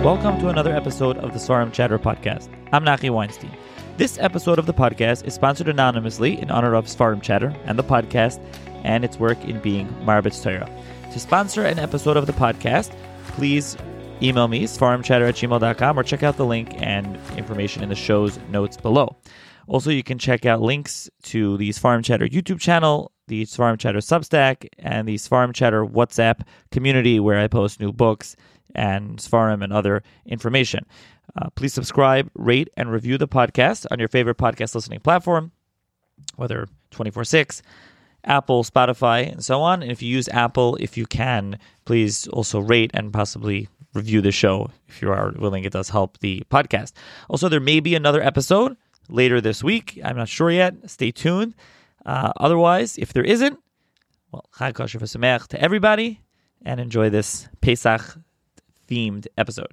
Welcome to another episode of the Svarim Chatter podcast. I'm Nachi Weinstein. This episode of the podcast is sponsored anonymously in honor of Svarim Chatter and the podcast and its work in being Marbitz Torah. To sponsor an episode of the podcast, please email me, svarimchatter@gmail.com, or check out the link and information in the show's notes below. Also, you can check out links to the Svarim Chatter YouTube channel, the Svarim Chatter Substack, and the Svarim Chatter WhatsApp community where I post new books and Svarim and other information. Please subscribe, rate, and review the podcast on your favorite podcast listening platform, whether 24/6, Apple, Spotify, and so on. And if you use Apple, if you can, please also rate and possibly review the show if you are willing. It does help the podcast. Also, there may be another episode later this week. I'm not sure yet. Stay tuned. Otherwise, if there isn't, well, Chag Kosher V'Sameach to everybody, and enjoy this Pesach-themed episode.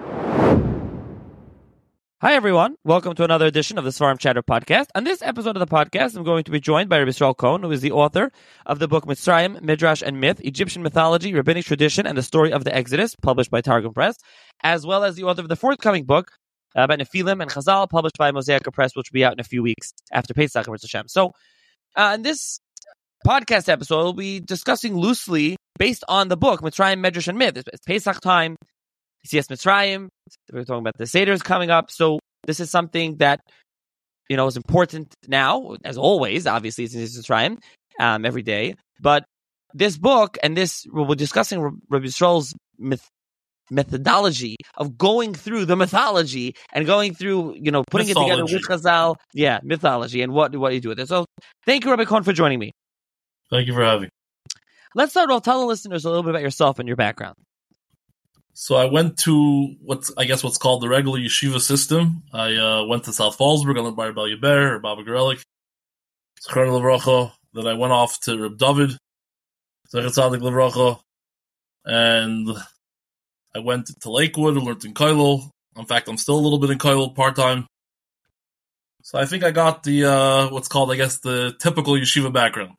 Hi, everyone. Welcome to another edition of the Svarim Chatter podcast. On this episode of the podcast, I'm going to be joined by Rabbi Yisrael Cohen, who is the author of the book Mitzrayim, Midrash and Myth, Egyptian Mythology, Rabbinic Tradition, and the Story of the Exodus, published by Targum Press, as well as the author of the forthcoming book about Nephilim and Chazal, published by Mosaic Press, which will be out in a few weeks after Pesach. So, in this podcast episode, we'll be discussing loosely based on the book Mitzrayim, Midrash and Myth. It's Pesach time. Yetzias Mitzrayim. We're talking about the Seder's coming up. So this is something that, is important now, as always. Obviously, it's Yetzias Mitzrayim every day. But this book and this, we're discussing Rabbi Yisrael's methodology of going through the mythology and going through, putting it together with Chazal. Yeah, mythology and what you do with it. So thank you, Rabbi Cohen, for joining me. Thank you for having me. Let's start off. Tell the listeners a little bit about yourself and your background. So I went to what's called the regular yeshiva system. I went to South Fallsburg. I learned by Rabbi Yeber or Baba Gorelik. Zechron Levracha. Then I went off to Reb David, Zecher Tzadik Levracha, and I went to Lakewood and learned in Koilel. In fact, I'm still a little bit in Koilel part-time. So I think I got the the typical yeshiva background.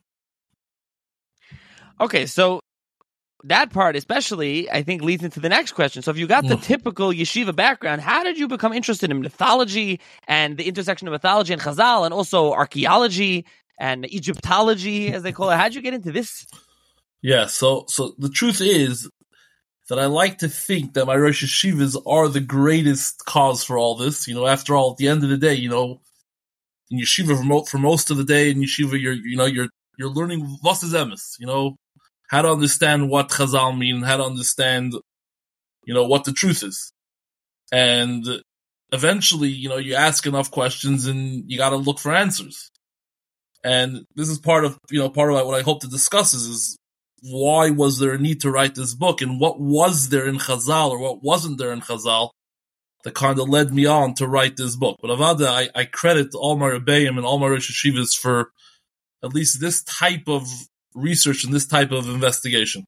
Okay, so that part especially, I think, leads into the next question. So if you got the typical yeshiva background, how did you become interested in mythology and the intersection of mythology and Chazal and also archaeology and Egyptology, as they call it? How did you get into this? Yeah, so the truth is that I like to think that my Rosh Yeshivas are the greatest cause for all this. After all, at the end of the day, in yeshiva for most of the day in yeshiva, you're learning was is emes, how to understand what Chazal mean, how to understand, what the truth is. And eventually, you ask enough questions and you got to look for answers. And this is part of what I hope to discuss is why was there a need to write this book and what was there in Chazal or what wasn't there in Chazal that kind of led me on to write this book. But Avada, I credit all my Rebbeim and all my Rosh Yeshivas for at least this type of research and this type of investigation.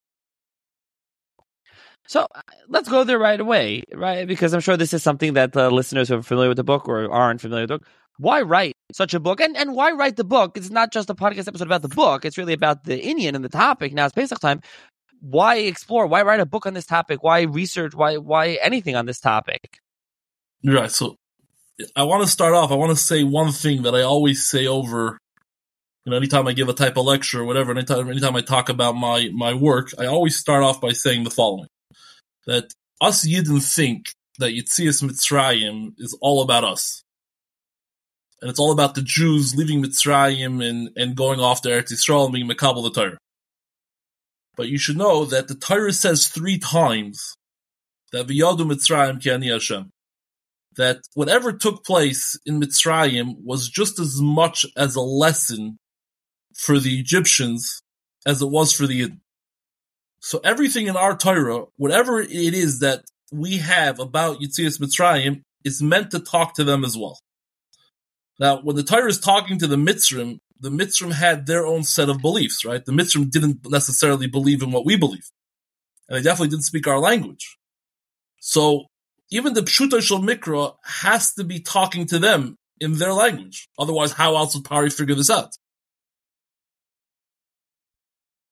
So let's go there right away, right? Because I'm sure this is something that listeners who are familiar with the book or aren't familiar with the book, why write such a book? And why write the book? It's not just a podcast episode about the book. It's really about the Inyan and the topic. Now it's Pesach time. Why explore? Why write a book on this topic? Why research? Why anything on this topic? Right. So I want to start off. I want to say one thing that I always say over, anytime I give a type of lecture or whatever, anytime I talk about my work, I always start off by saying the following. That us Yidden think that Yetzias Mitzrayim is all about us. And it's all about the Jews leaving Mitzrayim and going off to Eretz Yisrael and being Mekabel the Torah. But you should know that the Torah says 3 times that V'yadu Mitzrayim ki ani Hashem. That whatever took place in Mitzrayim was just as much as a lesson for the Egyptians as it was for the Yidden. So everything in our Torah, whatever it is that we have about Yetzias Mitzrayim, is meant to talk to them as well. Now, when the Torah is talking to the Mitzrim had their own set of beliefs, right? The Mitzrim didn't necessarily believe in what we believe. And they definitely didn't speak our language. So even the Pshuto Shel Mikra has to be talking to them in their language. Otherwise, how else would Pari figure this out?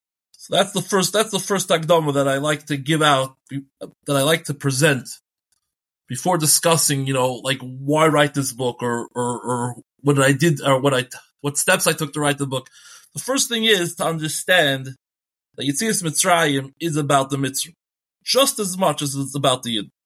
So that's the first Akdama that I like to give out, that I like to present before discussing, like why write this book or what I did or what steps I took to write the book. The first thing is to understand that Yetzias Mitzrayim is about the Mitzvah, just as much as it's about the Yid.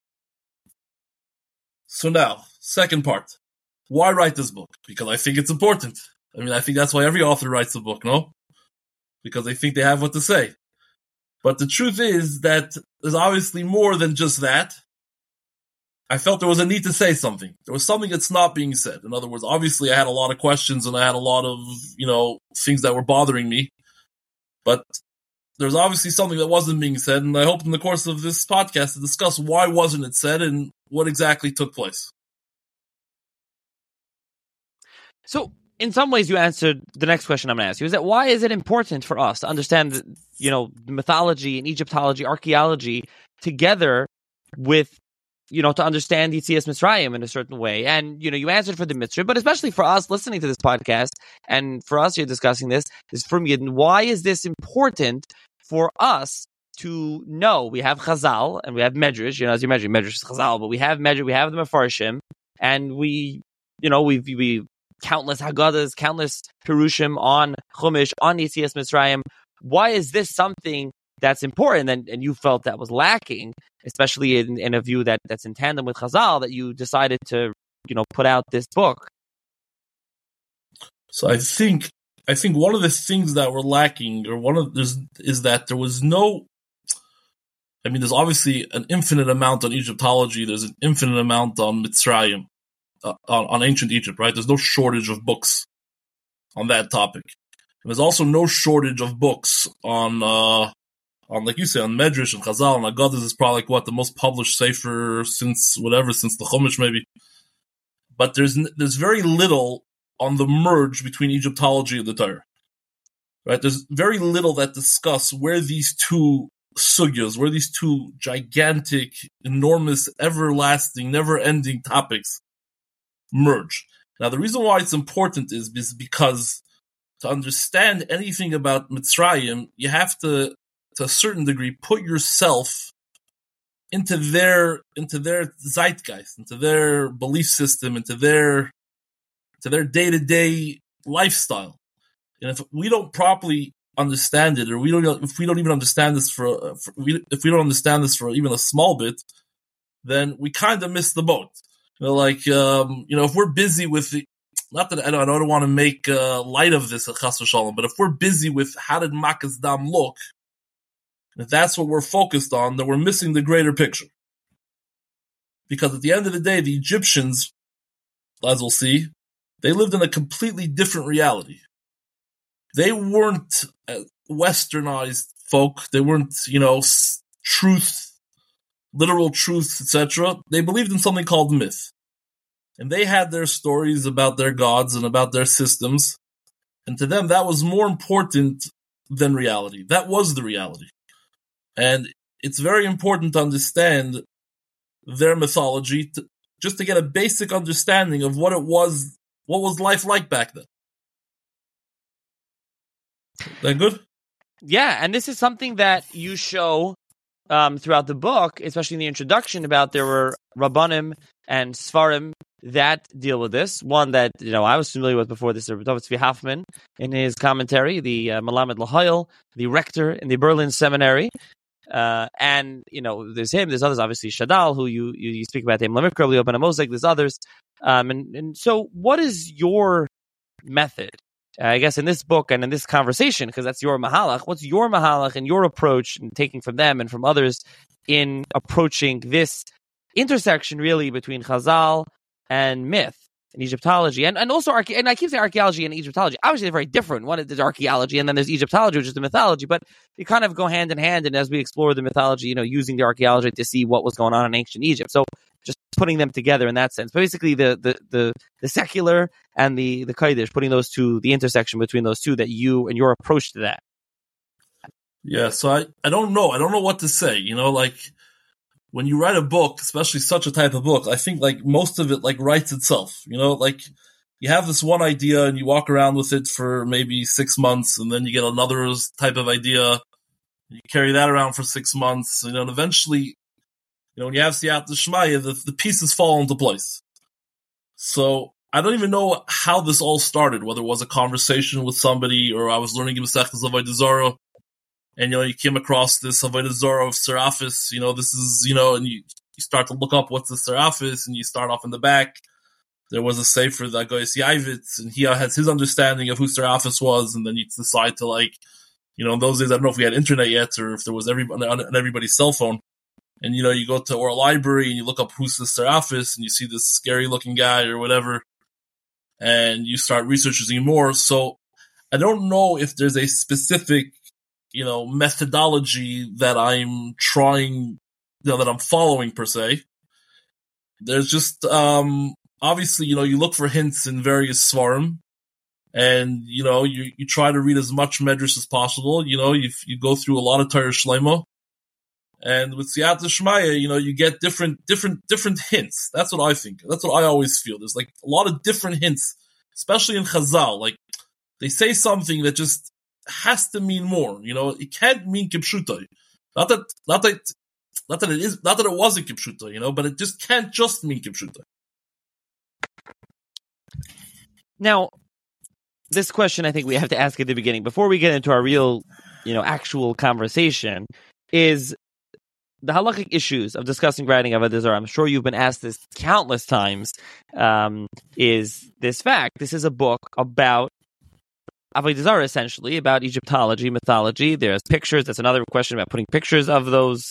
So now, second part. Why write this book? Because I think it's important. I think that's why every author writes a book, no? Because they think they have what to say. But the truth is that there's obviously more than just that. I felt there was a need to say something. There was something that's not being said. In other words, obviously I had a lot of questions and I had a lot of, things that were bothering me. But there's obviously something that wasn't being said, and I hope in the course of this podcast to discuss why wasn't it said and what exactly took place. So, in some ways, you answered the next question I'm going to ask you, is that why is it important for us to understand, mythology and Egyptology, archaeology, together with, to understand Yetzias Mitzrayim in a certain way? And, you answered for the Mitzvah, but especially for us listening to this podcast, and for us here discussing this, is from Yidden, why is this important for us to know? We have Chazal and we have Medrash, as you mentioned, Medrash is Chazal, but we have Medrash, we have the Mefarshim, and we countless Haggadahs, countless Pirushim on Chumash, on Yetzias Mitzrayim. Why is this something that's important, and you felt that was lacking, especially in a view that's in tandem with Chazal, that you decided to, put out this book? So I think one of the things that were lacking, is that there was no. There's obviously an infinite amount on Egyptology. There's an infinite amount on Mitzrayim, on ancient Egypt, right? There's no shortage of books on that topic. And there's also no shortage of books on like you say, on Medrash and Chazal and Haggadahs is probably the most published sefer since the Chumash maybe. But there's very little on the merge between Egyptology and the Torah. Right? There's very little that discuss where these two sugyas, where these two gigantic, enormous, everlasting, never-ending topics merge. Now, the reason why it's important is because to understand anything about Mitzrayim, you have to a certain degree, put yourself into their zeitgeist, into their belief system, into their day-to-day lifestyle. And if we don't properly understand it, or if we don't even understand this if we don't understand this for even a small bit, then we kind of miss the boat. If we're busy with not that I don't want to make light of this, chas v'shalom, but if we're busy with how did Makas Dam look, if that's what we're focused on, then we're missing the greater picture. Because at the end of the day, the Egyptians, as we'll see, they lived in a completely different reality. They weren't westernized folk. They weren't, truth, literal truth, etc. They believed in something called myth. And they had their stories about their gods and about their systems. And to them, that was more important than reality. That was the reality. And it's very important to understand their mythology just to get a basic understanding of what was life like back then. That good? Yeah, and this is something that you show throughout the book, especially in the introduction, about there were Rabbanim and Sfarim that deal with this. One that I was familiar with before this, Rabbi Tzvi Hoffman, in his commentary, the Melamed L'Hoyel, the rector in the Berlin Seminary. And there's him, there's others, obviously Shadal, who you speak about him, Lamikra, Leoben Amosek, there's others. And so what is your method, I guess, in this book and in this conversation, because that's your mahalach, what's your mahalach and your approach, and taking from them and from others in approaching this intersection really between Chazal and myth and Egyptology, and also and I keep saying archaeology and Egyptology. Obviously, they're very different. One is archaeology, and then there's Egyptology, which is the mythology. But they kind of go hand in hand. And as we explore the mythology, using the archaeology to see what was going on in ancient Egypt. So just putting them together in that sense. But basically, the secular and the Kodesh, putting those two, the intersection between those two, that you and your approach to that. Yeah. So I don't know. I don't know what to say. When you write a book, especially such a type of book, I think most of it writes itself. You have this one idea and you walk around with it for maybe 6 months, and then you get another type of idea. You carry that around for 6 months, and eventually when you have Siyata Shmaya, the pieces fall into place. So I don't even know how this all started, whether it was a conversation with somebody or I was learning Masechtas Avodah Zarah, and you came across this Avodah Zarah of Seraphis. This is and you start to look up what's the Seraphis, and you start off in the back. There was a sefer that goes Yavitz, and he has his understanding of who Seraphis was, and then you decide to in those days I don't know if we had internet yet or if there was on everybody's cell phone. And, you go to our library and you look up who's the Seraphis and you see this scary looking guy or whatever. And you start researching more. So I don't know if there's a specific, methodology that I'm trying, that I'm following per se. There's just, obviously, you look for hints in various svarim. And, you try to read as much medrash as possible. You go through a lot of Torah Shlema. And with Siyata Shmaya, you get different hints. That's what I think. That's what I always feel. There's a lot of different hints, especially in Chazal. They say something that just has to mean more. It can't mean Kipshuta. Not that it wasn't Kipshuta, but it just can't just mean Kipshuta. Now, this question I think we have to ask at the beginning, before we get into our real, actual conversation, is the halachic issues of discussing writing Avodah Zarah. I'm sure you've been asked this countless times. Is this fact? This is a book about Avodah Zarah, essentially, about Egyptology, mythology. There's pictures. That's another question about putting pictures of those,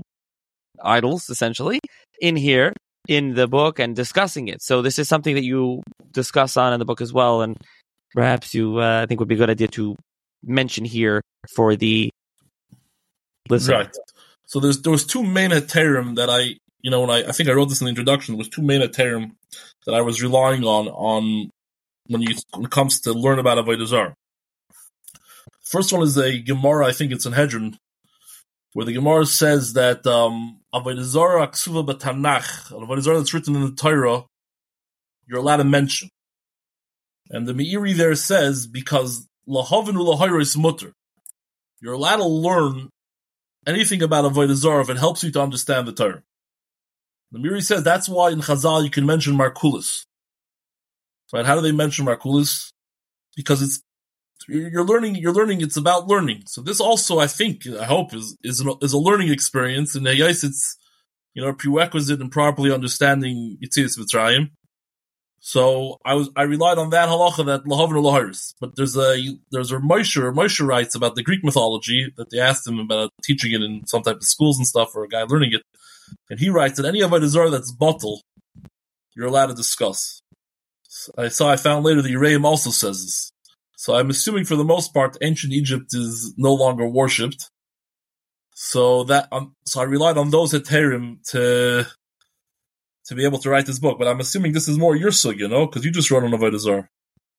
idols, essentially, in here, in the book, and discussing it. So this is something that you discuss on in the book as well, and perhaps I think would be a good idea to mention here for the listener. Right. So there was two main heterim that I think I wrote this in the introduction. There was two main heterim that I was relying on when it comes to learn about Avodah Zarah. First one is a Gemara, I think it's in Hedron, where the Gemara says that Avodah Zarah ksuva b'Tanach, Avodah Zarah that's written in the Torah, you're allowed to mention. And the Meiri there says, because lahavin u'lahayra is mutter, you're allowed to learn anything about Avodah Zarah if it helps you to understand the Torah. The Meiri says that's why in Chazal you can mention Markulis. Right? How do they mention Markulis? Because you're learning. It's about learning. So this also, I hope, is a learning experience. And yes, it's a prerequisite in properly understanding Yetzias Mitzrayim. So I relied on that halacha, that lahavin u'laharis. But there's a Moshe writes about the Greek mythology that they asked him about teaching it in some type of schools and stuff, or a guy learning it, and he writes that any Avodah Zarah that's batel, you're allowed to discuss. I found later the Yereim also says this. So I'm assuming for the most part ancient Egypt is no longer worshipped. So I relied on those heterim to be able to write this book, but I'm assuming this is more your sugya, because you just wrote on Avodah Zarah.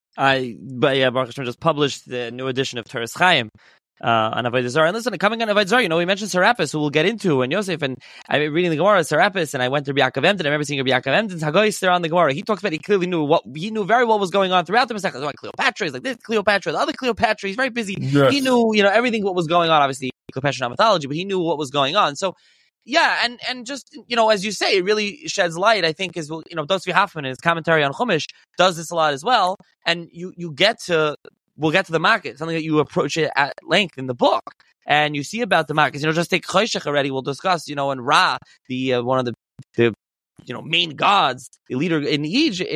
Baruch Hashem just published the new edition of Toras Chaim on Avodah Zarah. And listen, coming on Avodah Zarah, we mentioned Serapis, who we'll get into, and Yosef, and I'm reading the Gemara, Serapis, and I went to Rabbi Yaakov Emden. I remember seeing Rabbi Yaakov Emden's Haggais there on the Gemara. He talks about, he knew very well what was going on throughout the Masechah. Like Cleopatra is like this, Cleopatra, the other Cleopatra, he's very busy. Yes. He knew, everything what was going on. Obviously, Cleopatra not mythology, but he knew what was going on. So, yeah, and just, as you say, it really sheds light, I think, is, Dosvi Hoffman, in his commentary on Chumash, does this a lot as well. And we'll get to the market, something that you approach it at length in the book. And you see about the markets, just take Choshech already, we'll discuss, and Ra, the one of the main gods, the leader in Egypt,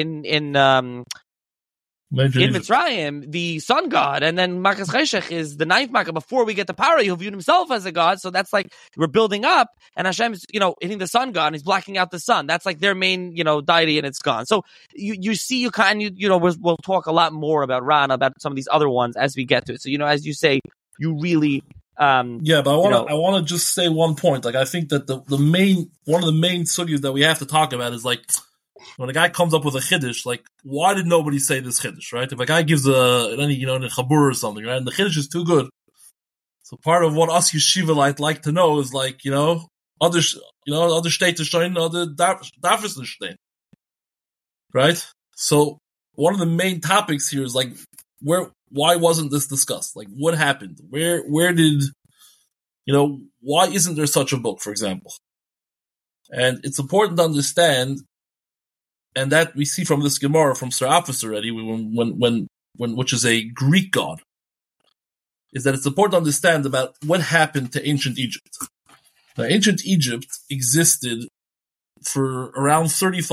in Mitzrayim, the sun god, and then Makas Cheshech is the ninth Makkah before we get to Paro, who viewed himself as a god. So that's like we're building up, and Hashem's hitting the sun god, and he's blacking out the sun. That's like their main deity, and it's gone. So you see, we'll talk a lot more about Ra and about some of these other ones as we get to it. So as you say, you really but I want to just say one point. Like I think that one of the main sugyas that we have to talk about is like, when a guy comes up with a chiddush, like, why did nobody say this chiddush, right? If a guy gives in a chabur or something, right, and the chiddush is too good, so part of what us yeshiva like to know is like, other shteites stein, other dafis stein, right? So one of the main topics here is like, why wasn't this discussed? Like, what happened? Where did, why isn't there such a book, for example? And it's important to understand, and that we see from this Gemara from Serapis already, when which is a Greek god, is that it's important to understand about what happened to ancient Egypt. Now, ancient Egypt existed for around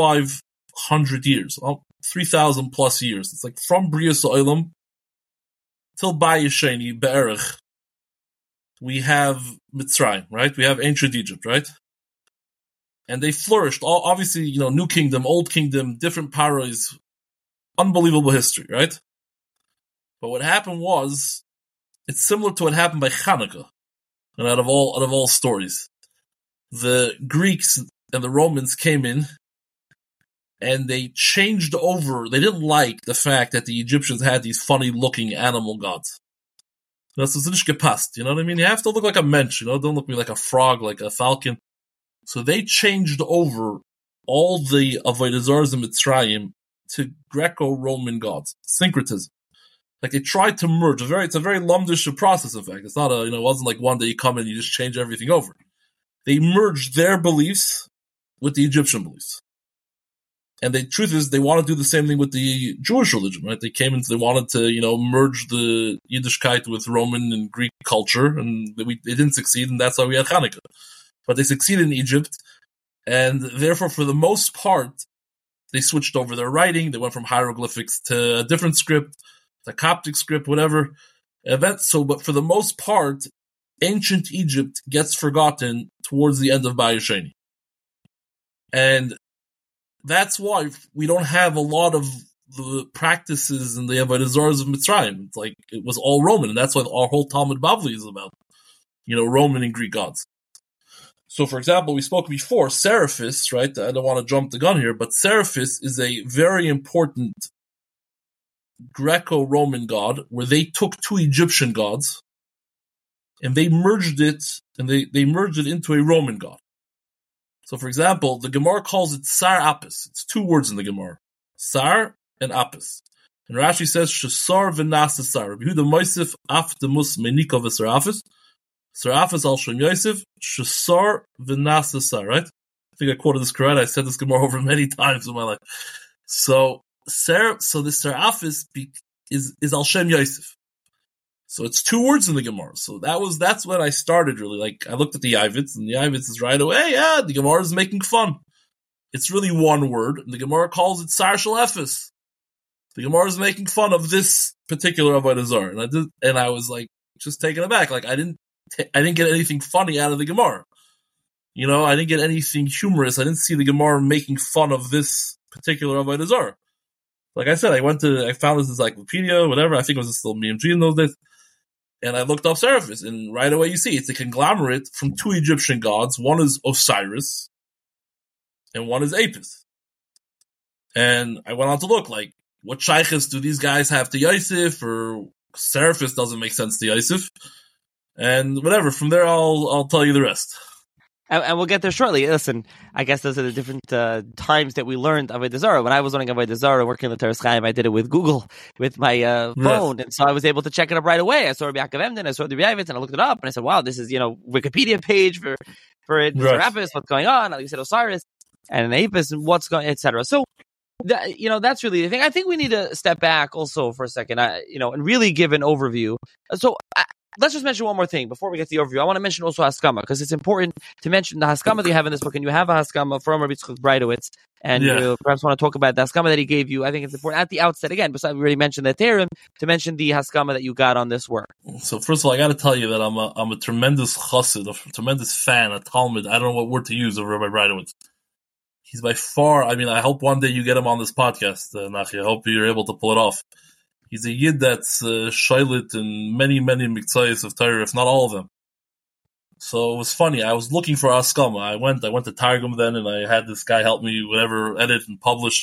3,500 years, 3,000 plus years. It's like from Brias Olam till Bayesheni, Be'erich. We have Mitzrayim, right? We have ancient Egypt, right? And they flourished. Obviously, New Kingdom, Old Kingdom, different paras, unbelievable history, right? But what happened was, it's similar to what happened by Hanukkah. And out of all stories, the Greeks and the Romans came in and they changed over. They didn't like the fact that the Egyptians had these funny looking animal gods. That's nicht gepasst, you know what I mean? You have to look like a mensch, don't look like a frog, like a falcon. So they changed over all the Avodah Zarahs in Mitzrayim to Greco-Roman gods, syncretism. Like they tried to merge. It's a very lumdish process. In fact, it's not it wasn't like one day you come in and you just change everything over. They merged their beliefs with the Egyptian beliefs, and the truth is, they want to do the same thing with the Jewish religion. Right? They came in, they wanted to merge the Yiddishkeit with Roman and Greek culture, and they didn't succeed, and that's why we had Hanukkah. But they succeeded in Egypt, and therefore, for the most part, they switched over their writing. They went from hieroglyphics to a different script. The Coptic script, whatever. But for the most part, ancient Egypt gets forgotten towards the end of Bayesheni. And that's why we don't have a lot of the practices and the Avodah Zarahs of Mitzrayim. It's like it was all Roman, and that's why our whole Talmud Bavli is about, Roman and Greek gods. So, for example, we spoke before, Seraphis, right? I don't want to jump the gun here, but Seraphis is a very important Greco-Roman god, where they took two Egyptian gods and they merged it, and they merged it into a Roman god. So, for example, the Gemara calls it Sar Apis. It's two words in the Gemara, Sar and Apis. And Rashi says Shesar v'Nasa Sar. Yehuda Moisef af demus menikov v'Serapis. Serapis al Shem Yosef Shesar v'Nasa Sar. Right? I think I quoted this correct. I said this Gemara over many times in my life. So the Serapis is Al Shem Yosef. So it's two words in the Gemara. So that's when I started really. Like I looked at the Yavitz, and the Yavitz is right away. Yeah, the Gemara is making fun. It's really one word, and the Gemara calls it Sar Shel Ephes. The Gemara is making fun of this particular Avodah Zarah, and I was like just taken aback. Like I didn't get anything funny out of the Gemara. I didn't get anything humorous. I didn't see the Gemara making fun of this particular Avodah Zarah. Like I said, I found this encyclopedia, whatever. I think it was still BMG in those days. And I looked up Seraphis, and right away you see it's a conglomerate from two Egyptian gods. One is Osiris, and one is Apis. And I went on to look, like, what shaykhs do these guys have to Yosef, or Seraphis doesn't make sense to Yosef. And whatever, from there I'll tell you the rest. And we'll get there shortly. Listen, I guess those are the different times that we learned Avodah Zarah. When I was learning Avodah Zarah, working with Teres Chaim, I did it with Google, with my phone. Yes. And so I was able to check it up right away. I saw Rabbi Yaakov Emden, I saw the Yavitz, and I looked it up, and I said, wow, this is, Wikipedia page for it, right. Serapis, what's going on? Like you said, Osiris, and Apis, and what's going, etc. So, that's really the thing. I think we need to step back also for a second, and really give an overview. So, let's just mention one more thing before we get to the overview. I want to mention also Haskama, because it's important to mention the Haskama that you have in this book, and you have a Haskama from Rabbi Yitzchak Breitowitz, and you perhaps want to talk about the Haskama that he gave you. I think it's important at the outset, again, besides we already mentioned the Terim, to mention the Haskama that you got on this work. So first of all, I got to tell you that I'm a tremendous chassid, a tremendous fan, a Talmud. I don't know what word to use of Rabbi Breitowitz. He's by far, I hope one day you get him on this podcast, Nachi. I hope you're able to pull it off. He's a yid that's shaylit in many, many miktzayos of Torah, if not all of them. So it was funny. I was looking for Haskama. I went to Targum then, and I had this guy help me, whatever, edit and publish.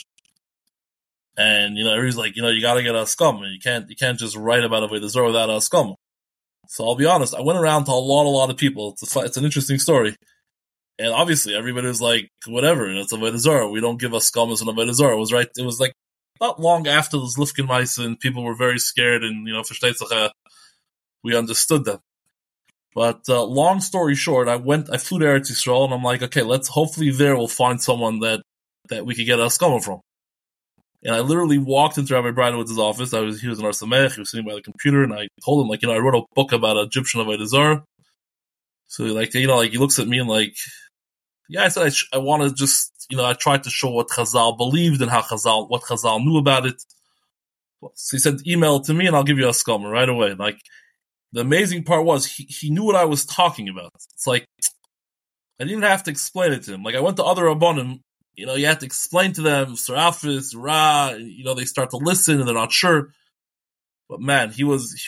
And everybody's like, you got to get Haskama. You can't just write about Avodah Zarah without Haskama. So I'll be honest. I went around to a lot of people. It's an interesting story. And obviously, everybody was like, whatever, it's Avodah Zarah. We don't give Haskamas on Avodah Zarah. It was like not long after the Zlifkin Meise, and people were very scared, and, we understood them. But long story short, I flew to Eretz Yisrael, and I'm like, okay, hopefully there we'll find someone that we could get a Haskama from. And I literally walked into Rabbi Brinowitz's office. He was in Ar Samech, he was sitting by the computer, and I told him, like, I wrote a book about Egyptian Avodah Zarah. So, like, he looks at me and, like, yeah, I said I want to just, I tried to show what Chazal believed and what Chazal knew about it. So he said, email it to me and I'll give you a Haskama right away. Like, the amazing part was he knew what I was talking about. It's like, I didn't have to explain it to him. Like, I went to other Rabbanim, you had to explain to them, Serafis, Ra, they start to listen and they're not sure. But man, he was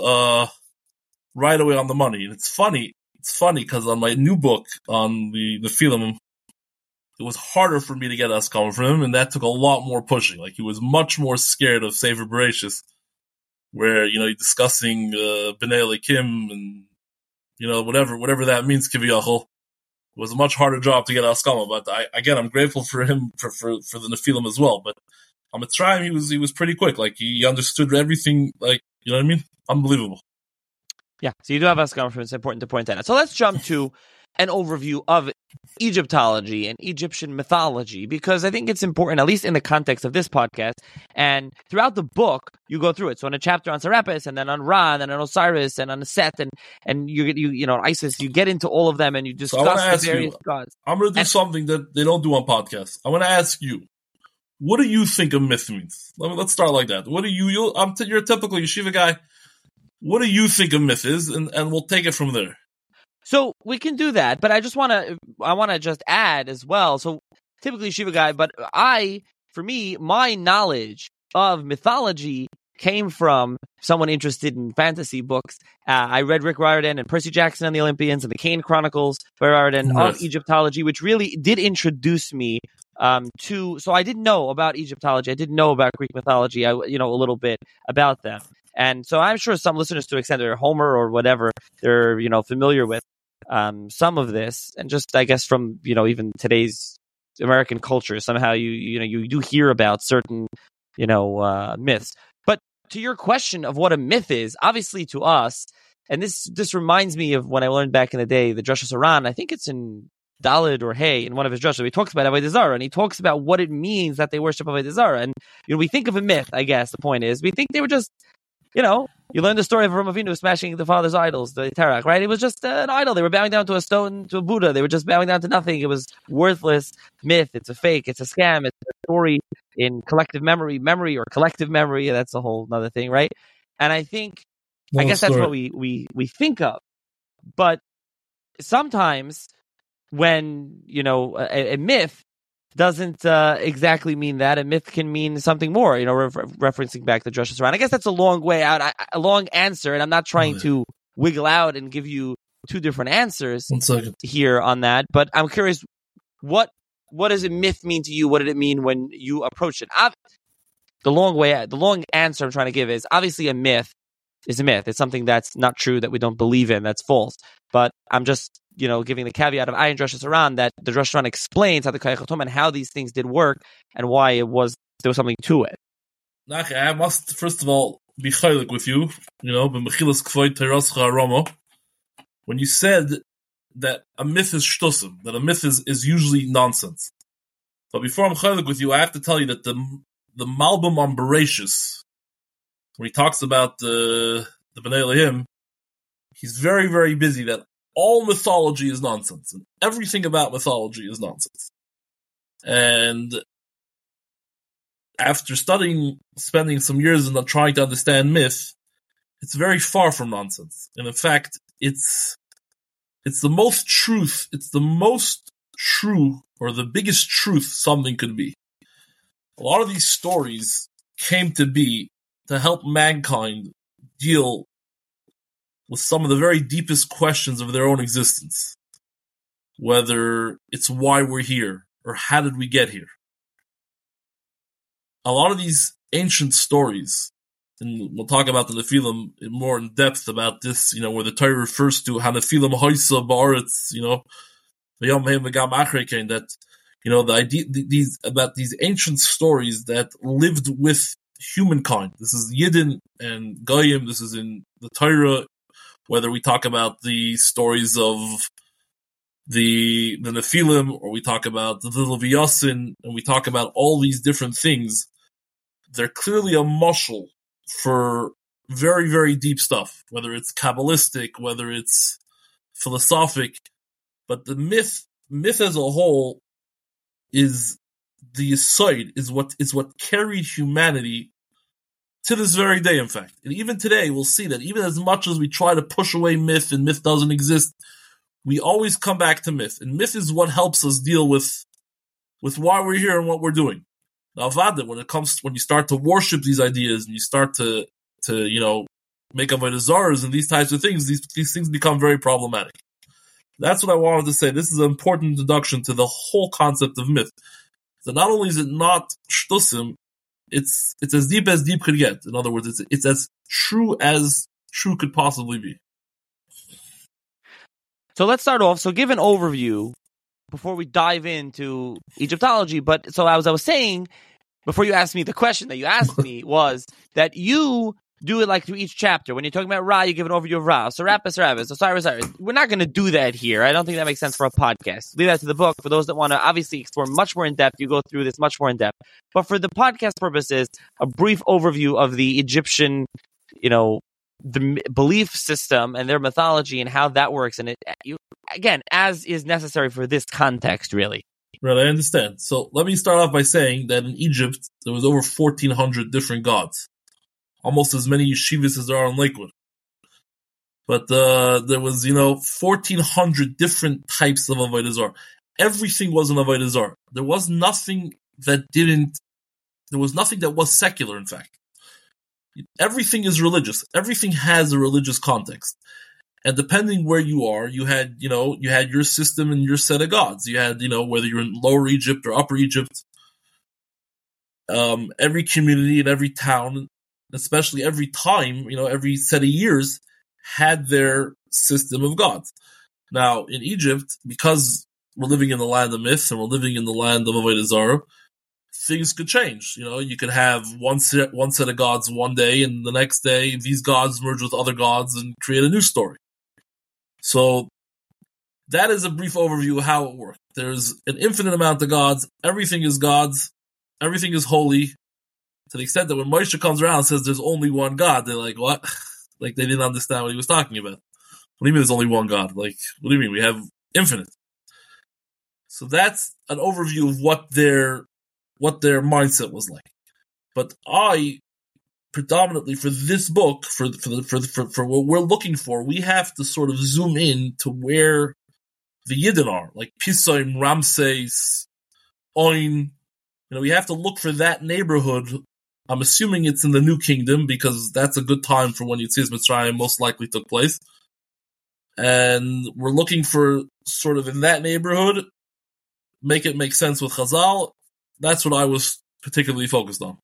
right away on the money. And it's funny because on my new book, on the film, it was harder for me to get us coming from him, and that took a lot more pushing. Like, he was much more scared of Sefer Bereshis, where, he's discussing Bnei Elikim and, whatever that means, Kiviyachol. It was a much harder job to get Haskama, but I'm grateful for him for the Nephilim as well. But on Mitzrayim, he was pretty quick. Like, he understood everything, like, you know what I mean? Unbelievable. Yeah, so you do have Haskama from it. It's important to point that out. So let's jump to an overview of Egyptology and Egyptian mythology, because I think it's important, at least in the context of this podcast. And throughout the book, you go through it. So in a chapter on Serapis, and then on Ra, and then on Osiris, and on Set, and you Isis, you get into all of them, and you discuss the various gods. I'm going to do something that they don't do on podcasts. I want to ask you, what do you think a myth means? Let's start like that. What do you're a typical yeshiva guy. What do you think a myth is? And we'll take it from there. So we can do that, but I want to just add as well. So typically Shiva guy, but for me, my knowledge of mythology came from someone interested in fantasy books. I read Rick Riordan and Percy Jackson and the Olympians and the Kane Chronicles by Riordan of Egyptology, which really did introduce me so I didn't know about Egyptology. I didn't know about Greek mythology. A little bit about them. And so I'm sure some listeners, to the extent they're Homer or whatever, they're, familiar with some of this. And just, I guess, from, even today's American culture, somehow you do hear about certain, myths. But to your question of what a myth is, obviously to us, and this reminds me of when I learned back in the day, the Drashos Aran, I think it's in Dalid or Hay, in one of his drashos, he talks about Avodah Zarah, and he talks about what it means that they worship Avodah Zarah. And, we think of a myth, I guess, the point is, we think they were just, you learn the story of Avraham Avinu smashing the father's idols, the Terach, right? It was just an idol. They were bowing down to a stone, to a Buddha. They were just bowing down to nothing. It was worthless myth. It's a fake. It's a scam. It's a story in collective memory or collective memory. That's a whole other thing, right? And I guess that's what we think of. But sometimes when, a myth doesn't exactly mean that. A myth can mean something more, referencing back the Drashos Aran. I guess that's a long way out, a long answer, and I'm not trying to wiggle out and give you two different answers here on that, but I'm curious, what does a myth mean to you? What did it mean when you approached it? The long answer I'm trying to give is, obviously a myth is a myth. It's something that's not true, that we don't believe in, that's false. But I'm just giving the caveat of Ayin Drashos Aran, that the Drashos Aran explains how the Kayach and how these things did work and why there was something to it. I must first of all be chaylik with you, when you said that a myth is shtusim, that a myth is usually nonsense. But before I'm chaylik with you, I have to tell you that the Malbim on Bereshis, when he talks about the Bnei Elohim, he's very, very busy that all mythology is nonsense, and everything about mythology is nonsense. And after spending some years in trying to understand myth, it's very far from nonsense. And in fact, it's the most truth, it's the most true, or the biggest truth something could be. A lot of these stories came to be to help mankind deal with some of the very deepest questions of their own existence. Whether it's why we're here, or how did we get here. A lot of these ancient stories, and we'll talk about the Nephilim more in depth about this, where the Torah refers to how Nephilim hoisa ba'aretz, that, the idea, about these ancient stories that lived with humankind. This is Yidden and Goyim, this is in the Torah, whether we talk about the stories of the Nephilim, or we talk about the Leviathan, and we talk about all these different things, they're clearly a mushal for very, very deep stuff, whether it's Kabbalistic, whether it's philosophic. But the myth as a whole is the aside, is what carried humanity to this very day, in fact. And even today, we'll see that even as much as we try to push away myth and myth doesn't exist, we always come back to myth. And myth is what helps us deal with why we're here and what we're doing. Now, when you start to worship these ideas and you start to make avodah zaras and these types of things, these things become very problematic. That's what I wanted to say. This is an important introduction to the whole concept of myth. So not only is it not shtusim, it's as deep could get. In other words, it's as true could possibly be. So let's start off. So give an overview before we dive into Egyptology. But so as I was saying, before you asked me, the question that you asked me was that you do it like through each chapter. When you're talking about Ra, you give an overview of Ra. Serapis, Osiris. We're not going to do that here. I don't think that makes sense for a podcast. Leave that to the book. For those that want to obviously explore much more in depth, you go through this much more in depth. But for the podcast purposes, a brief overview of the Egyptian, the belief system and their mythology and how that works. And again, as is necessary for this context, really. Right, I understand. So let me start off by saying that in Egypt, there was over 1,400 different gods. Almost as many yeshivas as there are in Lakewood. But there was, 1,400 different types of avodah zarah. Everything was an avodah zarah. There was nothing that was secular, in fact. Everything is religious. Everything has a religious context. And depending where you are, you had your system and your set of gods. You had, whether you're in Lower Egypt or Upper Egypt, every community and every town, especially every time, every set of years, had their system of gods. Now, in Egypt, because we're living in the land of myths and we're living in the land of avodah zarah, things could change. You could have one set of gods one day, and the next day these gods merge with other gods and create a new story. So that is a brief overview of how it works. There's an infinite amount of gods. Everything is gods. Everything is holy. To the extent that when Moshe comes around and says there's only one God, they're like, what? Like they didn't understand what he was talking about. What do you mean there's only one God? Like, what do you mean? We have infinite. So that's an overview of what their mindset was like. But I, predominantly for this book, for what we're looking for, we have to sort of zoom in to where the Yidden are, like Pisaim, Ramses, Oin. We have to look for that neighborhood. I'm assuming it's in the New Kingdom because that's a good time for when Yetzias Mitzrayim most likely took place. And we're looking for sort of in that neighborhood, make it make sense with Chazal. That's what I was particularly focused on.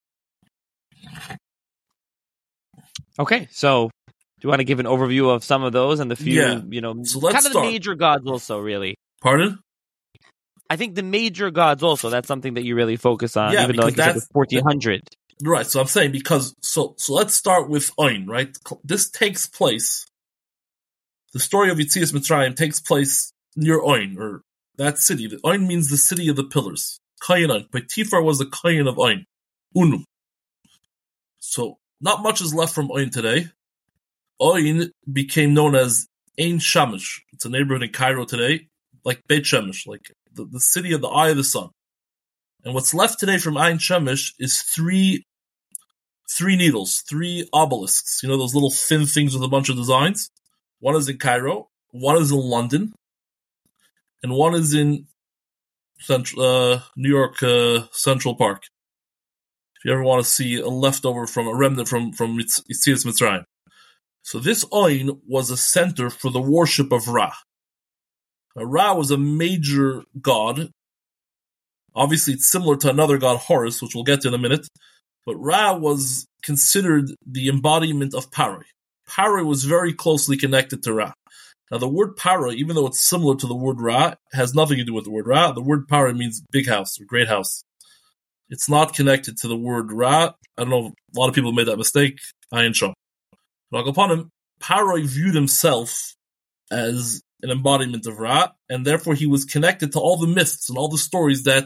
Okay, so do you want to give an overview of some of those and the few, so let's kind of the major gods also, really? Pardon? I think the major gods also, that's something that you really focus on, yeah, even though like you said, 1,400. Right, so I'm saying because, so let's start with Oin, right? This takes place, the story of Yetzias Mitzrayim takes place near Oin, or that city. Oin means the city of the pillars. Kayin Oin. Potiphar was the Kayin of Oin. Unu. So, not much is left from Oin today. Oin became known as Ein Shamish. It's a neighborhood in Cairo today, like Beit Shemesh, like the city of the eye of the sun. And what's left today from Ein Shemesh is three needles, three obelisks. Those little thin things with a bunch of designs. One is in Cairo, one is in London, and one is in New York Central Park. If you ever want to see a leftover from a remnant from Yetzias Mitzrayim. So this Oin was a center for the worship of Ra. Now, Ra was a major god. Obviously, it's similar to another god, Horus, which we'll get to in a minute. But Ra was considered the embodiment of Pare. Pare was very closely connected to Ra. Now, the word Pare, even though it's similar to the word Ra, has nothing to do with the word Ra. The word Pare means big house or great house. It's not connected to the word Ra. I don't know, a lot of people made that mistake. I ain't sure. But upon him, Paroi viewed himself as an embodiment of Ra, and therefore he was connected to all the myths and all the stories that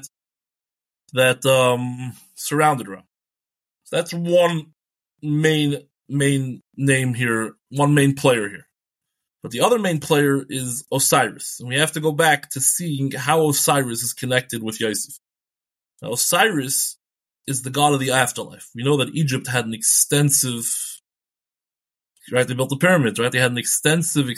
surrounded Ra. So that's one main name here, one main player here. But the other main player is Osiris, and we have to go back to seeing how Osiris is connected with Yosef. Now, Osiris is the god of the afterlife. We know that Egypt had an extensive, right? They built the pyramids, right? They had an extensive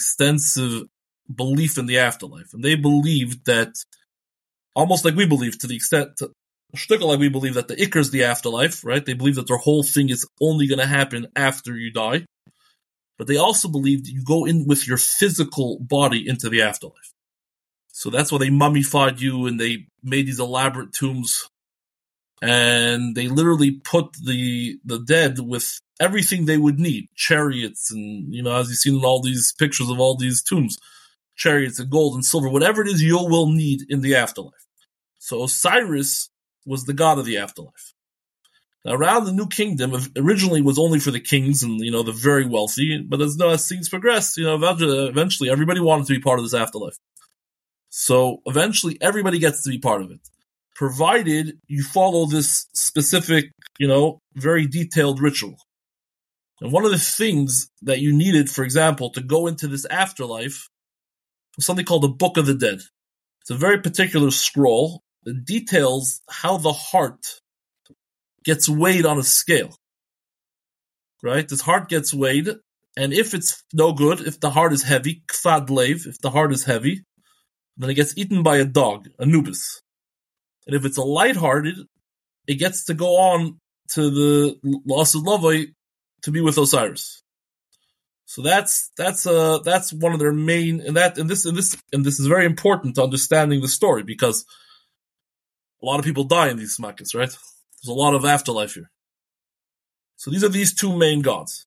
belief in the afterlife, and they believed that, almost like we believe, to the extent, like we believe that the Iker is the afterlife, right? They believe that their whole thing is only going to happen after you die. But they also believed you go in with your physical body into the afterlife. So that's why they mummified you and they made these elaborate tombs. And they literally put the dead with everything they would need. Chariots and, as you've seen in all these pictures of all these tombs. Chariots and gold and silver, whatever it is you will need in the afterlife. So Osiris was the god of the afterlife. Now, around the New Kingdom, originally was only for the kings and, the very wealthy, but as things progressed, eventually everybody wanted to be part of this afterlife. So eventually everybody gets to be part of it, provided you follow this specific, very detailed ritual. And one of the things that you needed, for example, to go into this afterlife was something called the Book of the Dead. It's a very particular scroll that details how the heart gets weighed on a scale, right? This heart gets weighed, and if it's no good, if the heart is heavy, kfad lev, if the heart is heavy, then it gets eaten by a dog, Anubis. And if it's a lighthearted, it gets to go on to the La'asad Lavai to be with Osiris. So that's one of their main, and this is very important to understanding the story, because a lot of people die in these makkahs, right? There's a lot of afterlife here. So these are these two main gods.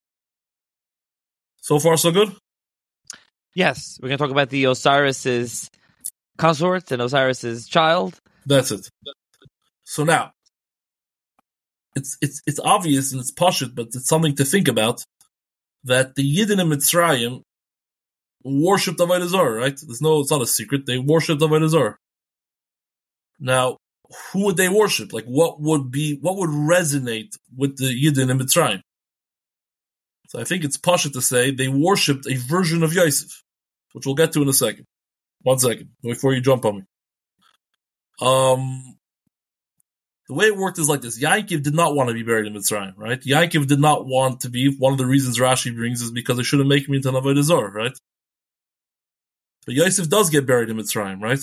So far, so good? Yes, we're going to talk about the Osiris's consort and Osiris's child. That's it. So now, it's obvious and it's pashut, but it's something to think about, that the Yidden in Mitzrayim worshipped Avodah Zarah, right? It's not a secret. They worshipped Avodah Zarah. Now, who would they worship? Like, what would resonate with the Yidden in Mitzrayim? So I think it's pashut to say they worshipped a version of Yosef, which we'll get to in a second. 1 second, before you jump on me. The way it worked is like this. Yaakov did not want to be buried in Mitzrayim, right? Yaakov did not want to be. One of the reasons Rashi brings is because they shouldn't make him into an Avodah Zarah, right? But Yosef does get buried in Mitzrayim, right?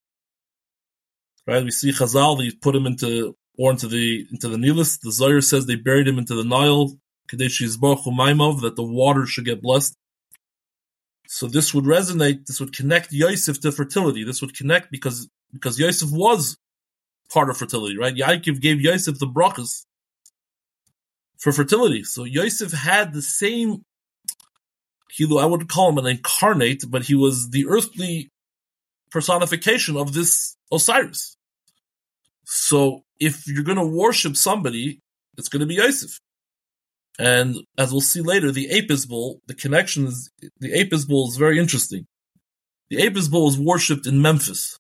Right? We see Chazal, they put him into the Nilus. The Zohar says they buried him into the Nile, Kadesh Yizbach Umaimov, that the water should get blessed. So this would resonate, this would connect Yosef to fertility. This would connect because Yosef was part of fertility, right? Yaakov gave Yosef the brachas for fertility. So Yosef had the same, I wouldn't call him an incarnate, but he was the earthly personification of this Osiris. So if you're going to worship somebody, it's going to be Yosef. And as we'll see later, the Apis bull, the Apis bull is very interesting. The Apis bull is worshipped in Memphis.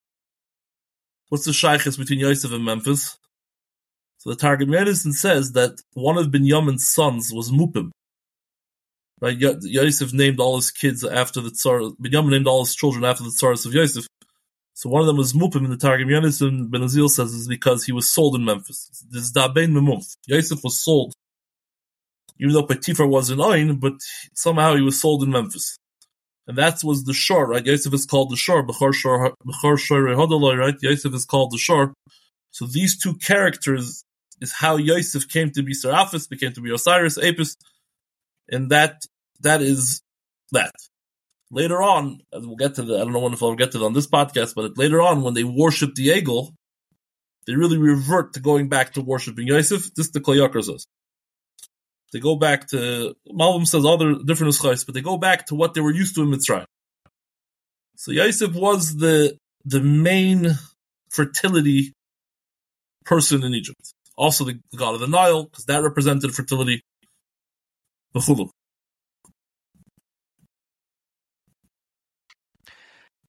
What's the shaykhis between Yosef and Memphis? So the Targum Yonasan says that one of Binyamin's sons was Mupim. Right? Yosef named all his kids after the Tsar. Binyamin named all his children after the Tsaras of Yosef. So one of them was Mupim, and the Targum Yonasan Ben Azil says is because he was sold in Memphis. This is Dabein Memumf. Yosef was sold, even though Potiphar was in Ain, but somehow he was sold in Memphis. And that was the shor, right? Yosef is called the shor. B'chor shor hodoloi, right? Yosef is called the shor. So these two characters is how Yosef came to be Seraphis, became to be Osiris, Apis, and that is that. Later on, as we'll get to I don't know if I'll get to it on this podcast, but later on, when they worship the Egel, they really revert to going back to worshiping Yosef. This is the Kol Yakar says. They go back to, Malbim says other different uschais, but they go back to what they were used to in Mitzrayim. So Yosef was the main fertility person in Egypt. Also the god of the Nile, because that represented fertility.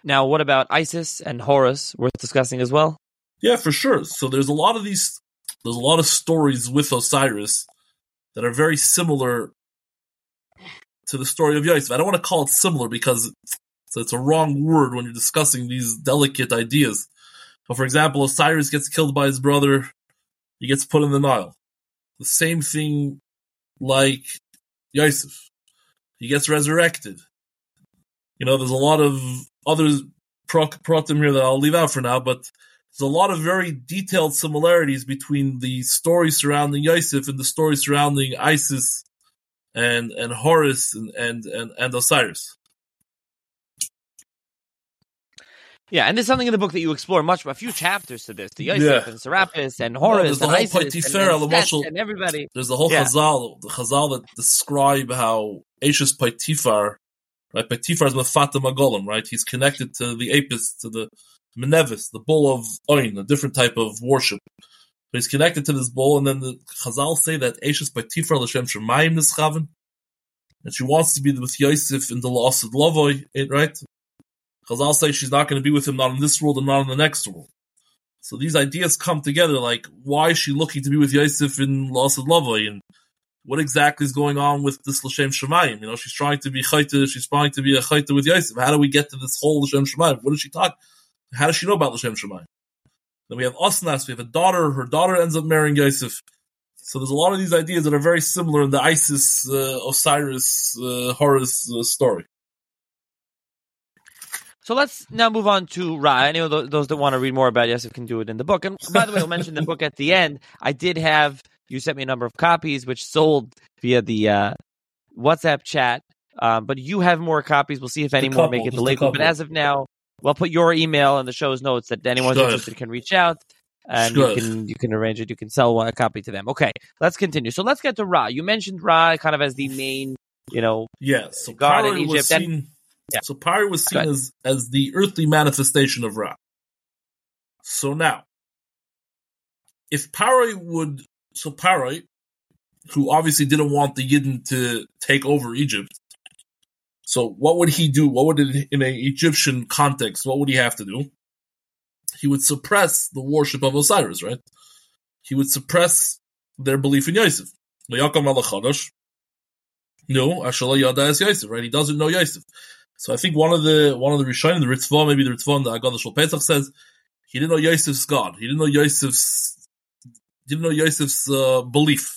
Now, what about Isis and Horus? Worth discussing as well? Yeah, for sure. So there's a lot of stories with Osiris that are very similar to the story of Yosef. I don't want to call it similar because it's a wrong word when you're discussing these delicate ideas. So, for example, Osiris gets killed by his brother. He gets put in the Nile. The same thing like Yosef. He gets resurrected. There's a lot of other pratim here that I'll leave out for now, but there's a lot of very detailed similarities between the story surrounding Yosef and the story surrounding Isis and Horus and Osiris. Yeah, and there's something in the book that you explore a few chapters to this. The Yosef and Serapis and Horus and Isis and everybody. There's the whole Chazal that describe how Ashes Potiphar, right? Potiphar is Mefata Magolim, right? He's connected to the Apis, to the Menevis, the bull of Oin, a different type of worship. But he's connected to this bull, and then the Chazal say that Ashes Potiphar L'Shem Shemayim Nischaven, and she wants to be with Yosef in the La'asad Lavoi, right? Chazal say she's not going to be with him, not in this world and not in the next world. So these ideas come together, like, why is she looking to be with Yosef in La'asad Lavoi, and what exactly is going on with this L'Shem Shemayim? She's trying to be chayta, she's trying to be a chayta with Yosef. How do we get to this whole L'Shem Shemayim? What does she talk? How does she know about L'Shem Shemayim? Then we have Osnas, we have a daughter, her daughter ends up marrying Yosef. So there's a lot of these ideas that are very similar in the Isis, Osiris, Horus story. So let's now move on to Ra. I know those that want to read more about Yosef can do it in the book. And by the way, I'll mention the book at the end. I did have, you sent me a number of copies, which sold via the WhatsApp chat. But you have more copies. We'll see if any more make it to Lakewood. But as of now, we'll put your email in the show's notes that anyone who's interested can reach out. And you can arrange it. You can sell a copy to them. Okay, let's continue. So let's get to Ra. You mentioned Ra kind of as the main, so god in Egypt. So Pari was seen as the earthly manifestation of Ra. So now, if Pari who obviously didn't want the Yidden to take over Egypt, so what would he do? What would, in an Egyptian context, what would he have to do? He would suppress the worship of Osiris, right? He would suppress their belief in Yosef. No, Ashala Yada is Yosef, right? He doesn't know Yosef. So I think one of the Rishonim, the Ritzvah, maybe the Ritzvah, the Agada Shal Pesach says he didn't know Yosef's God. He didn't know Yosef's belief.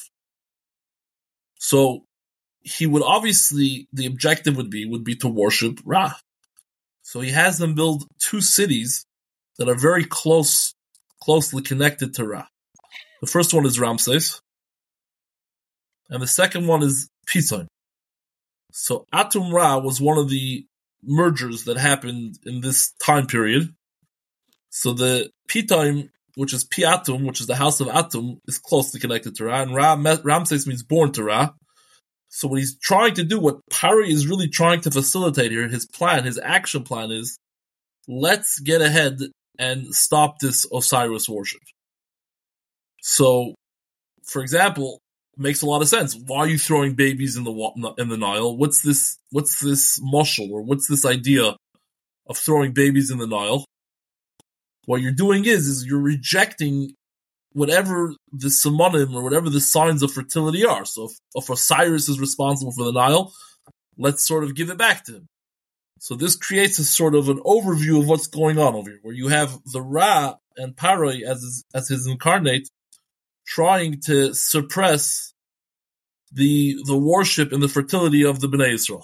So he would obviously, the objective would be to worship Ra. So he has them build two cities that are very closely connected to Ra. The first one is Ramses, and the second one is Pithom. So Atum Ra was one of the mergers that happened in this time period. So the Pithom, which is Piatum, which is the house of Atum, is closely connected to Ra, and Ramses means born to Ra. So what he's trying to do, what Pari is really trying to facilitate here, his action plan is, let's get ahead and stop this Osiris worship. So, for example, it makes a lot of sense. Why are you throwing babies in the Nile? What's this moshel, or what's this idea of throwing babies in the Nile? What you're doing is you're rejecting whatever the simonim or whatever the signs of fertility are. So if Osiris is responsible for the Nile, let's sort of give it back to him. So this creates a sort of an overview of what's going on over here, where you have the Ra and Pari as his incarnate trying to suppress the worship and the fertility of the Bnei Yisrael.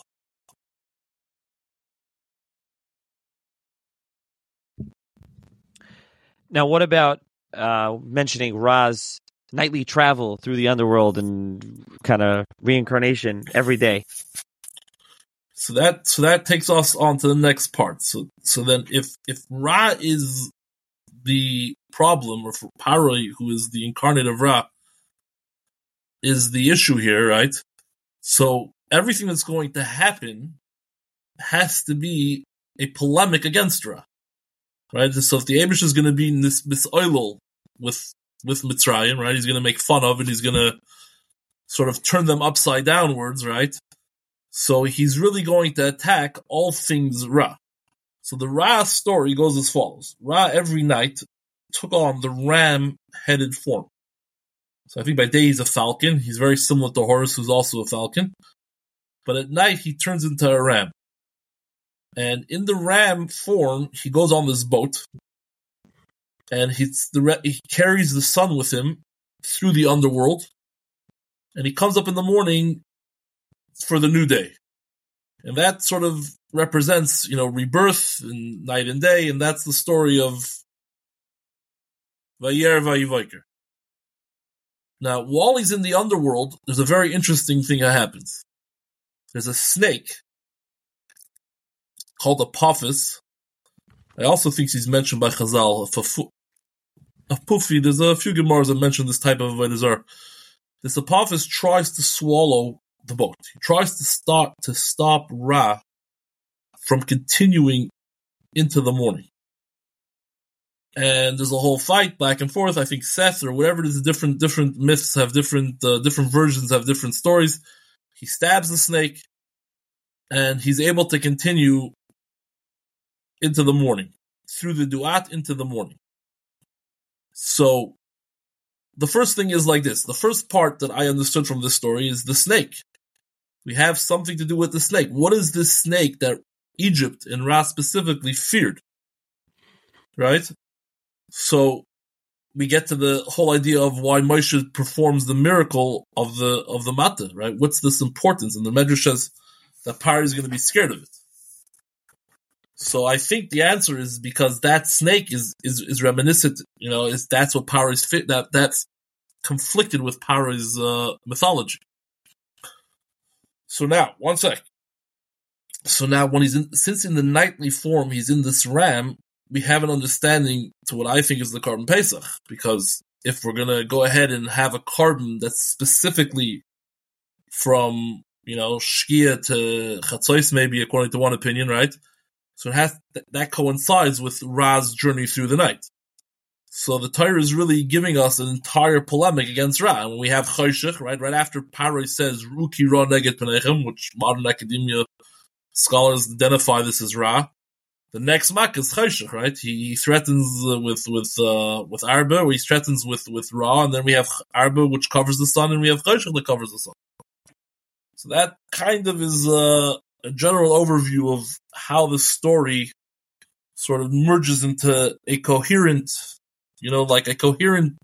Now, what about mentioning Ra's nightly travel through the underworld and kind of reincarnation every day? So that takes us on to the next part. So then if Ra is the problem, or for Pari, who is the incarnate of Ra, is the issue here, right? So everything that's going to happen has to be a polemic against Ra, right? So if the Abish is going to be in this misoilol with Mitzrayim, right? He's going to make fun of it. He's going to sort of turn them upside downwards, right? So he's really going to attack all things Ra. So the Ra story goes as follows. Ra every night took on the ram-headed form. So I think by day he's a falcon. He's very similar to Horus, who's also a falcon. But at night he turns into a ram. And in the ram form, he goes on this boat. And he carries the sun with him through the underworld. And he comes up in the morning for the new day. And that sort of represents, rebirth and night and day. And that's the story of Vayer Vayivoker. Now, while he's in the underworld, there's a very interesting thing that happens. There's a snake called Apophis. I also think he's mentioned by Chazal. Apufi, there's a few Gemaras that mention this type of Avodah. This Apophis tries to swallow the boat. He tries to stop Ra from continuing into the morning. And there's a whole fight back and forth. I think Seth or whatever it is, different myths have different versions, have different stories. He stabs the snake, and he's able to continue into the morning, through the duat into the morning. So, the first thing is like this. The first part that I understood from this story is the snake. We have something to do with the snake. What is this snake that Egypt and Ra specifically feared? Right? So, we get to the whole idea of why Moshe performs the miracle of the Mata, right? What's this importance? And the Medrash says that Paro is going to be scared of it. So I think the answer is because that snake is reminiscent, that's what Paro is fit, that's conflicted with Paro's mythology. So now, one sec. So now when since in the nightly form he's in this ram, we have an understanding to what I think is the Korban Pesach, because if we're going to go ahead and have a Korban that's specifically from, Shkia to Chatzos, maybe according to one opinion, right? So it has that coincides with Ra's journey through the night. So the Torah is really giving us an entire polemic against Ra. And when we have Choshech, right after Paro says Ruki Ra Neged Penechem, which modern academia scholars identify this as Ra, the next mak is Choshech, right? He threatens with Arba, or he threatens with Ra, and then we have Arba, which covers the sun, and we have Choshech that covers the sun. So that kind of is a general overview of how the story sort of merges into a coherent, like a coherent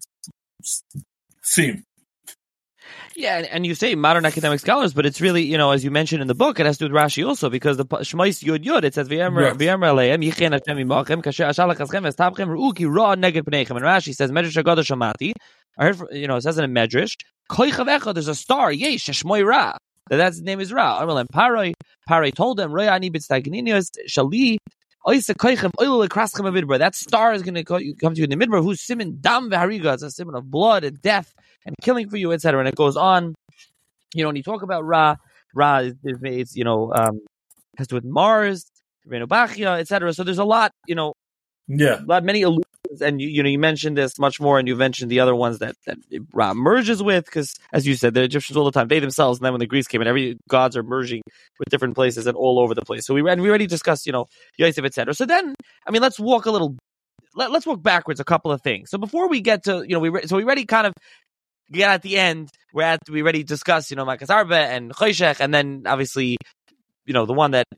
theme. Yeah, and you say modern academic scholars, but it's really, as you mentioned in the book, it has to do with Rashi also, because the Shmois Yud Yud, it says, V'yamar aleim, yichen Hashem imachem, kasher ashalach aschem, v'estabchem, ru'uki ra neged pnechem. And Rashi says, Medrash Haggadah Shamati, I heard, it says in a Medrash, koichav echad, there's a star, yesh, shmoy Ra. That's the name is Ra. Parai told him, Roya ani b'tztagninios, shali, oisa koichem, oil lekraschem midbar. That star is going to come to you in the midbar, who's simin dam v'hariga, it's a simin of blood and death, and killing for you, etc. And it goes on. When you talk about Ra it's has to do with Mars, Renobachia, etc. So there's a lot, many allusions. And you mentioned this much more, and you mentioned the other ones that Ra merges with, because as you said, the Egyptians all the time, they themselves, and then when the Greeks came in, every gods are merging with different places and all over the place. So we already discussed, Yosef, etc. So then, let's walk let's walk backwards a couple of things. So before we get to, we already kind of get at the end, we already discussed, Makas Arba and Choshech, and then obviously, the one that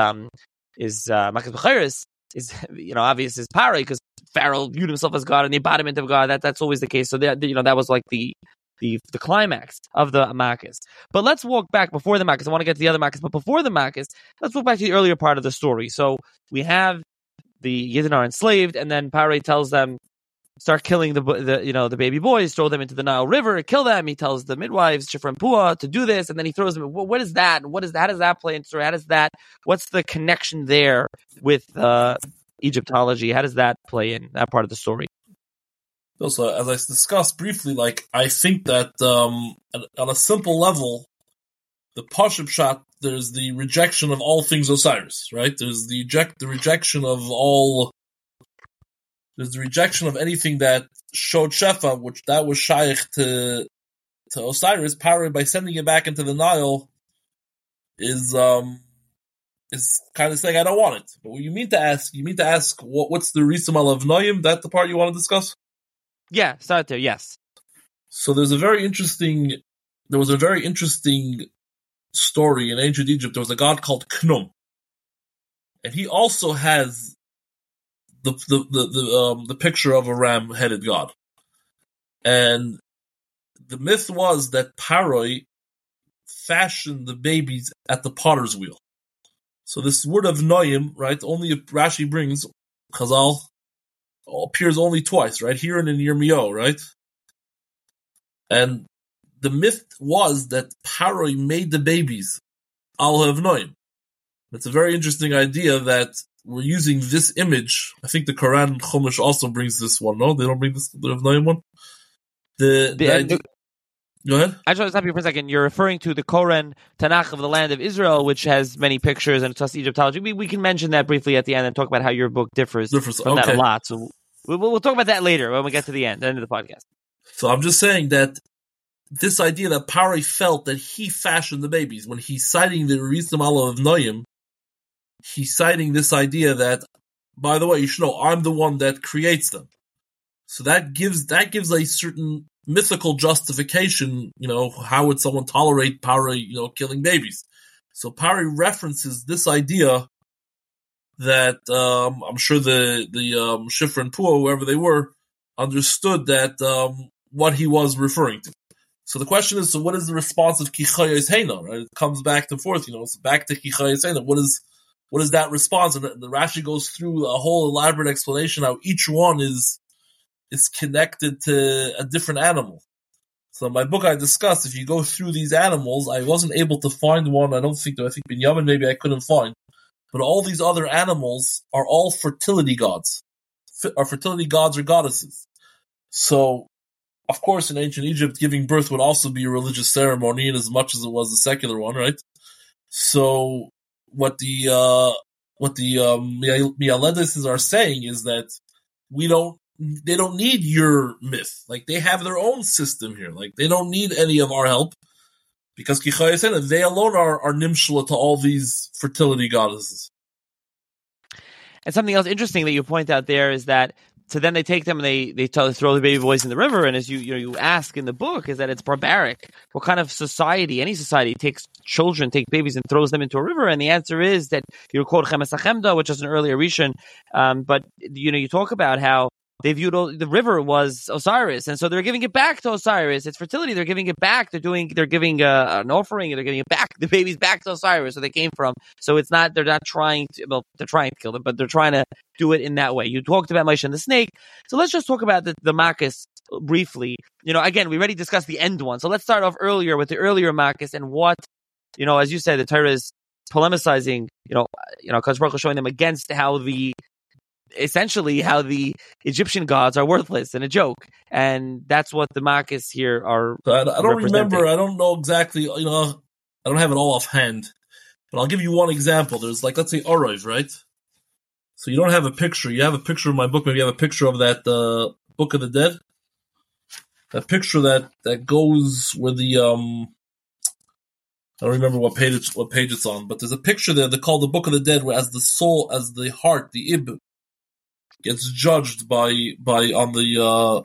is Makas Bechiris is, obvious is Paro, because Pharaoh viewed himself as God and the embodiment of God. That's always the case. So that was like the climax of the Makas. But let's walk back before the Makas. I want to get to the other Makas, but before the Makas, let's walk back to the earlier part of the story. So we have the Yidden are enslaved, and then Paro tells them, start killing the baby boys, throw them into the Nile River, kill them. He tells the midwives, Shifra and Pua, to do this, and then he throws them. What is that? How does that play into story? What's the connection there with Egyptology? How does that play in that part of the story? Also, as I discussed briefly, I think that on a simple level, the Pashup shot, there's the rejection of all things Osiris, right? There's the rejection of all. There's the rejection of anything that showed Shefa, which that was shaykh to Osiris. Paro, by sending it back into the Nile, is is kind of saying, I don't want it. But what you mean to ask what's the Risamal of Noyim? That the part you want to discuss? Yeah, start there, yes. So there was a very interesting story in ancient Egypt. There was a god called Khnum. And he also has the picture of a ram-headed god. And the myth was that Paroi fashioned the babies at the potter's wheel. So this word of Noyim, right, only Rashi brings, Chazal, appears only twice, right, here and in Yirmiyahu, right? And the myth was that Paroi made the babies al of Noyim. It's a very interesting idea that we're using this image. I think the Quran Chumash also brings this one, no? They don't bring this Rav Noyim one? Go ahead. I just want to stop you for a second. You're referring to the Koran Tanakh of the land of Israel, which has many pictures and it's Egyptology. We can mention that briefly at the end and talk about how your book differs from that a lot. So we'll talk about that later when we get to the end of the podcast. So I'm just saying that this idea that Paroi felt that he fashioned the babies, when he's citing the Risim Allah of Noyim, he's citing this idea that, by the way, you should know, I'm the one that creates them. So that gives a certain mythical justification, how would someone tolerate Paroi, killing babies? So Paroi references this idea that I'm sure the Shifra and Pua, whoever they were, understood that what he was referring to. So the question is, so what is the response of Kichayes Heina? Right? It comes back and forth, it's back to Kichayes Heina. What is that response? And the Rashi goes through a whole elaborate explanation how each one is connected to a different animal. So in my book I discussed, if you go through these animals, I wasn't able to find one, I think Binyamin maybe I couldn't find, but all these other animals are all fertility gods. Are fertility gods or goddesses. So, of course, in ancient Egypt, giving birth would also be a religious ceremony in as much as it was a secular one, right? So, what the Mialedis are saying is that they don't need your myth. Like, they have their own system here. Like, they don't need any of our help. Because Kichayasena, they alone are nimshla to all these fertility goddesses. And something else interesting that you point out there is that, so then they take them and they throw the baby boys in the river, and as you ask in the book, is that it's barbaric. What kind of society, any society, takes babies and throws them into a river? And the answer is that you quote Chemes HaChemda, which is an earlier Rishon, but you talk about how they viewed the river was Osiris, and so they're giving it back to Osiris. It's fertility. They're giving it back. They're giving an offering, and they're giving it back, the babies back to Osiris, where they came from. So it's not, they're not trying to, well, they're trying to kill them, but they're trying to do it in that way. You talked about Moshe and the snake. So let's just talk about the Makkas briefly. Again, we already discussed the end one. So let's start off earlier with the earlier Makkas and what, as you said, the Torah is polemicizing, Kadosh Baruch Hu showing them against essentially how the Egyptian gods are worthless and a joke, and that's what the Makkas here are. So I don't remember. I don't know exactly. I don't have it all offhand, but I'll give you one example. There's let's say Orov, right? So you don't have a picture. You have a picture in my book. Maybe you have a picture of that Book of the Dead. That picture that goes where the I don't remember what page it's on, but there's a picture there. They call the Book of the Dead, where as the soul, as the heart, the ib, gets judged on the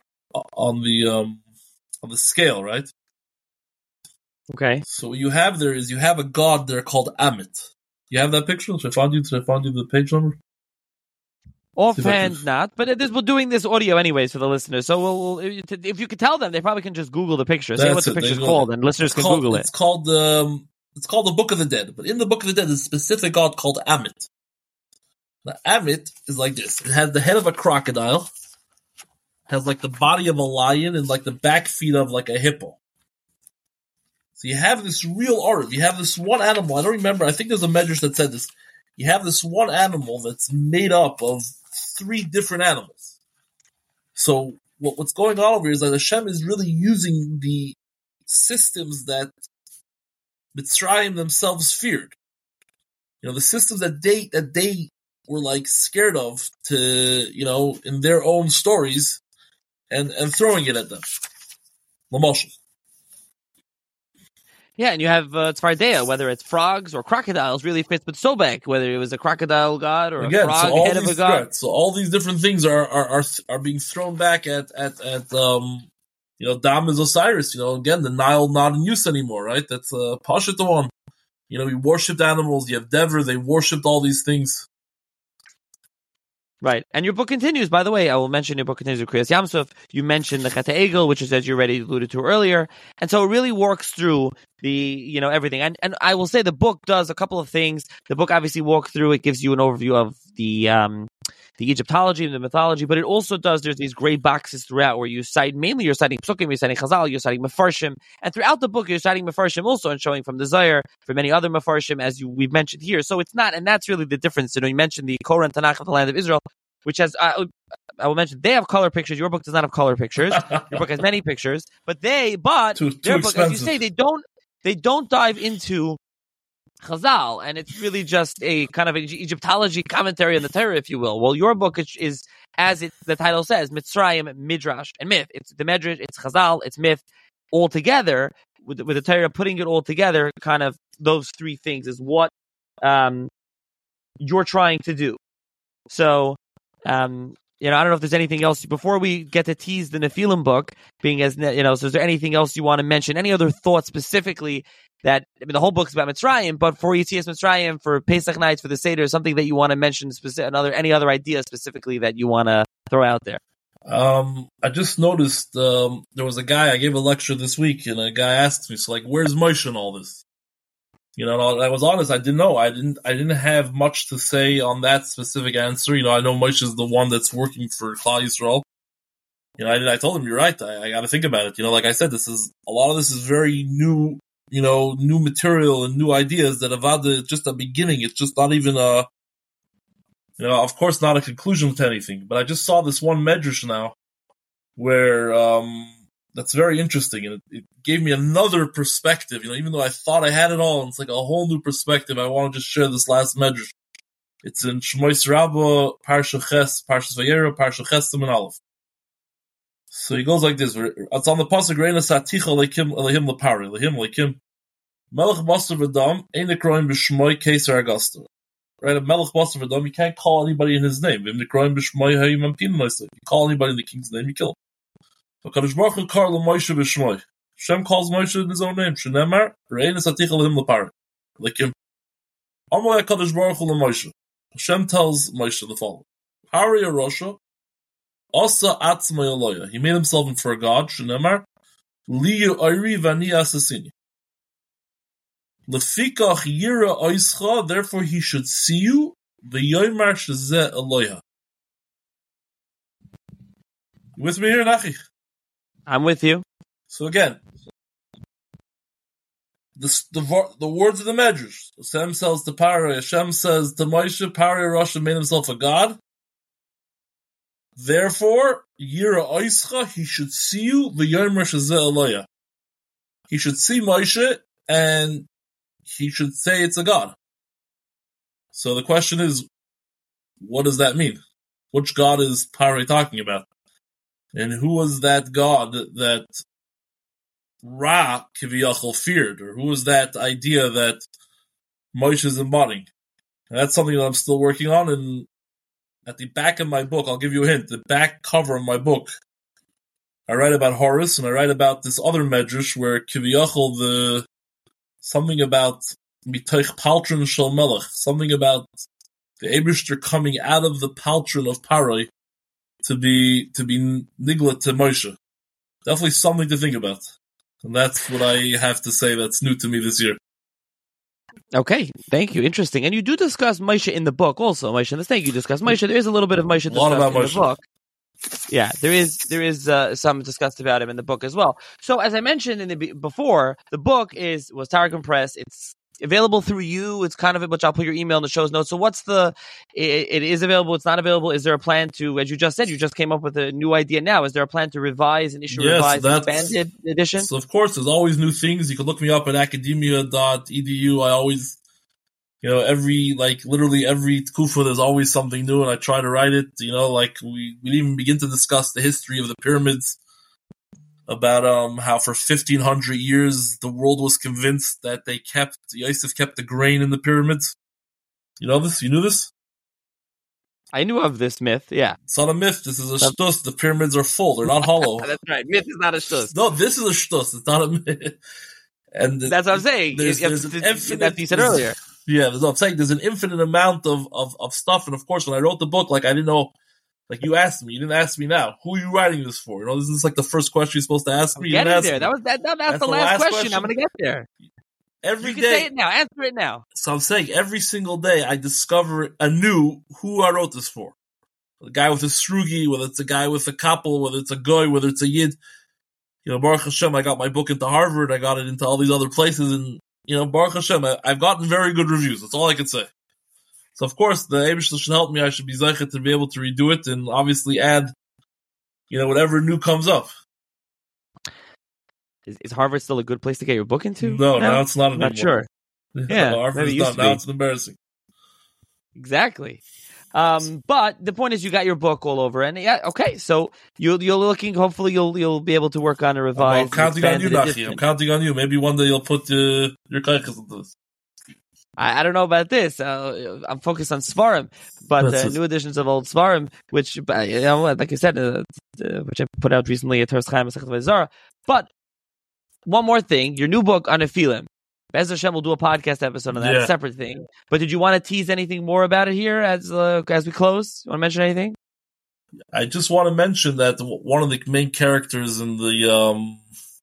scale, right? Okay. So what you have there is you have a god there called Amit. You have that picture? Should I find you the page number? Offhand, not, but we're doing this audio anyways for the listeners. So if you could tell them, they probably can just Google the picture, say what the picture's called, and listeners can Google it. It's called the Book of the Dead, but in the Book of the Dead, there's a specific god called Amit. Now, Amit is like this. It has the head of a crocodile, has the body of a lion, and the back feet of a hippo. So you have this real art. You have this one animal. I don't remember. I think there's a medrash that said this. You have this one animal that's made up of 3 different animals. So what's going on over here is that Hashem is really using the systems that Mitzrayim themselves feared. The systems that they were scared of to, in their own stories and throwing it at them. L'moshel. Yeah, and you have Tzfardea, whether it's frogs or crocodiles, really fits with Sobek, whether it was a crocodile god or Again, a frog so head of a god. So all these different things are being thrown back at Dam is Osiris. Again, the Nile not in use anymore, right? That's Pashat the one. We worshipped animals. You have Dever. They worshipped all these things. Right. And your book continues, by the way. I will mention your book continues with Kriyas Yamsuf. You mentioned the Chet Egel, which is, as you already alluded to earlier. And so it really works through the, everything. And I will say the book does a couple of things. The book obviously walks through. It gives you an overview of the Egyptology and the mythology, but it also does, there's these great boxes throughout where you cite, mainly you're citing Psukim, you're citing Chazal, you're citing Mefarshim, and throughout the book you're citing Mefarshim also and showing from the Zohar, from many other Mefarshim as we've mentioned here. So it's not, and that's really the difference. You mentioned the Korah and Tanakh of the land of Israel, which has, I will mention, they have color pictures. Your book does not have color pictures. Your book has many pictures, but their book, as you say, they don't dive into Chazal, and it's really just a kind of an Egyptology commentary on the Torah, if you will. Well, your book is as the title says, Mitzrayim, Midrash, and Myth. It's the Midrash, it's Chazal, it's Myth, all together, with the Torah, putting it all together, kind of those three things is what you're trying to do. So, I don't know if there's anything else, before we get to tease the Nephilim book, being as, so is there anything else you want to mention? Any other thoughts specifically that, the whole book's about Mitzrayim, but for Yetzias Mitzrayim, for Pesach nights, for the Seder, something that you want to mention, any other ideas specifically that you want to throw out there? I just noticed, there was a guy, I gave a lecture this week, and a guy asked me, so where's Moshe in all this? I was honest, I didn't know. I didn't have much to say on that specific answer. I know Moshe is the one that's working for Klal Yisrael. I told him, you're right, I gotta think about it. Like I said, a lot of this is very new, new material and new ideas that Avada just a beginning. It's just not even of course not a conclusion to anything. But I just saw this one medrash now where, that's very interesting, and it gave me another perspective. Even though I thought I had it all, it's like a whole new perspective. I want to just share this last medrash. It's in Shmois Rabbah, Parsha Ches, Parsha Vayera, Parsha Ches Siman Aleph. So he goes like this. It's on the pasuk Reina Saticha Leikim Elehim Lepari Elehim Leikim Melech Basar V'Dam Ein Nekroim B'Shmoi Keser Augusta. Right, a Melech Basar V'Dam, you can't call anybody in his name. V'Im Nekroim B'Shmoi Hayim Ampin Noisa. You call anybody in the king's name, you kill him. HaKadosh Baruch Hu called Moshe b'Shmoi. Hashem calls Moshe in his own name. Shenemar Reina Saticha Elehim Lepari Leikim Amalei HaKadosh Baruch Hu LeMoshe. Hashem tells Moshe the following: Hari Arosha Asa Atzmai Eloya. He made himself into a god. Shenemar Liyu Oiri Vani Asasini. Lefikach Yira Oischa. Therefore, he should see you. V'yoymar Shezeh Eloya. You with me here, Nachi? I'm with you. So again, the words of the Medrash. Hashem says to Paro, Hashem says to Moshe, Paro Rasha made himself a god. Therefore, Yira Oischa, he should see you, v'yomer shezeh Eloya. He should see Moshe, and he should say it's a god. So the question is, what does that mean? Which god is Paro talking about? And who was that god that Ra Kiviyachal feared? Or who was that idea that Moshe is embodying? And that's something that I'm still working on, and at the back of my book, I'll give you a hint, the back cover of my book, I write about Horus, and I write about this other medrash where Kiviyachal, something about Mitoich Paltrin Shel Melech, something about the Eibishter coming out of the Paltrin of Paroi to be nigla to Moshe. Definitely something to think about. And that's what I have to say that's new to me this year. Okay, thank you. Interesting. And you do discuss Moshe in the book also, Moshe. In the thing you discuss Moshe. There is a little bit of Moshe discussed in the book. Yeah, there is some discussed about him in the book as well. So as I mentioned before, the book was Targum Press. It's available through you. It's kind of, which I'll put your email in the show's notes. So it is available, it's not available. Is there a plan to, as you just said, you just came up with a new idea now. Is there a plan to revise and issue expanded edition? So of course, there's always new things. You can look me up at academia.edu. I always, literally every tkufa, there's always something new, and I try to write it. We even begin to discuss the history of the pyramids. about how for 1,500 years the world was convinced that Yosef kept the grain in the pyramids. You know this? You knew this? I knew of this myth, yeah. It's not a myth. This is a shtus. The pyramids are full. They're not hollow. That's right. Myth is not a shtus. No, this is a shtus. It's not a myth. And that's what I'm saying. That's what you said earlier. Yeah, that's what I'm saying. There's an infinite amount of stuff. And of course, when I wrote the book, like I didn't know, like you asked me, you didn't ask me now. Who are you writing this for? You know, this is like the first question you're supposed to ask me. Getting there. That's the last question. I'm going to get there. Every you day. Can say it now. Answer it now. So I'm saying every single day I discover anew who I wrote this for. The guy with a srugi, whether it's a guy with a couple, whether it's a goy, whether it's a yid. You know, Baruch Hashem, I got my book into Harvard, I got it into all these other places, and, you know, Baruch Hashem, I've gotten very good reviews. That's all I can say. So, of course, the Eibishter should help me. I should be zeichet to be able to redo it and obviously add, you know, whatever new comes up. Is Harvard still a good place to get your book into? No, now it's not anymore. Not sure. Yeah, Harvard is done. Now it's embarrassing. Exactly. But the point is, you got your book all over, and yeah, okay. So you're looking. Hopefully, you'll be able to work on a revised. I'm counting on you, Nachi. I'm counting on you. Maybe one day you'll put your kaiches into this. I don't know about this. I'm focused on Svarim, but new editions of old Svarim, which, you know, like I said, which I put out recently at Toras Chaim Masechet Vayzara. But one more thing, your new book on Nephilim. Bez Hashem will do a podcast episode on that, a separate thing. But did you want to tease anything more about it here as we close? You want to mention anything? I just want to mention that one of the main characters in the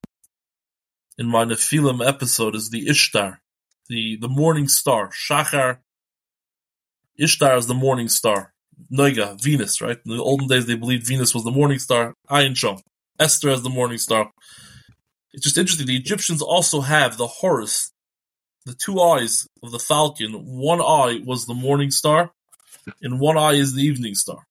in my Nephilim episode is the Ishtar, the morning star. Shachar. Ishtar is the morning star. Noiga, Venus, right? In the olden days, they believed Venus was the morning star. Ayin Shom. Esther as the morning star. It's just interesting. The Egyptians also have the Horus, the two eyes of the falcon. One eye was the morning star, and one eye is the evening star.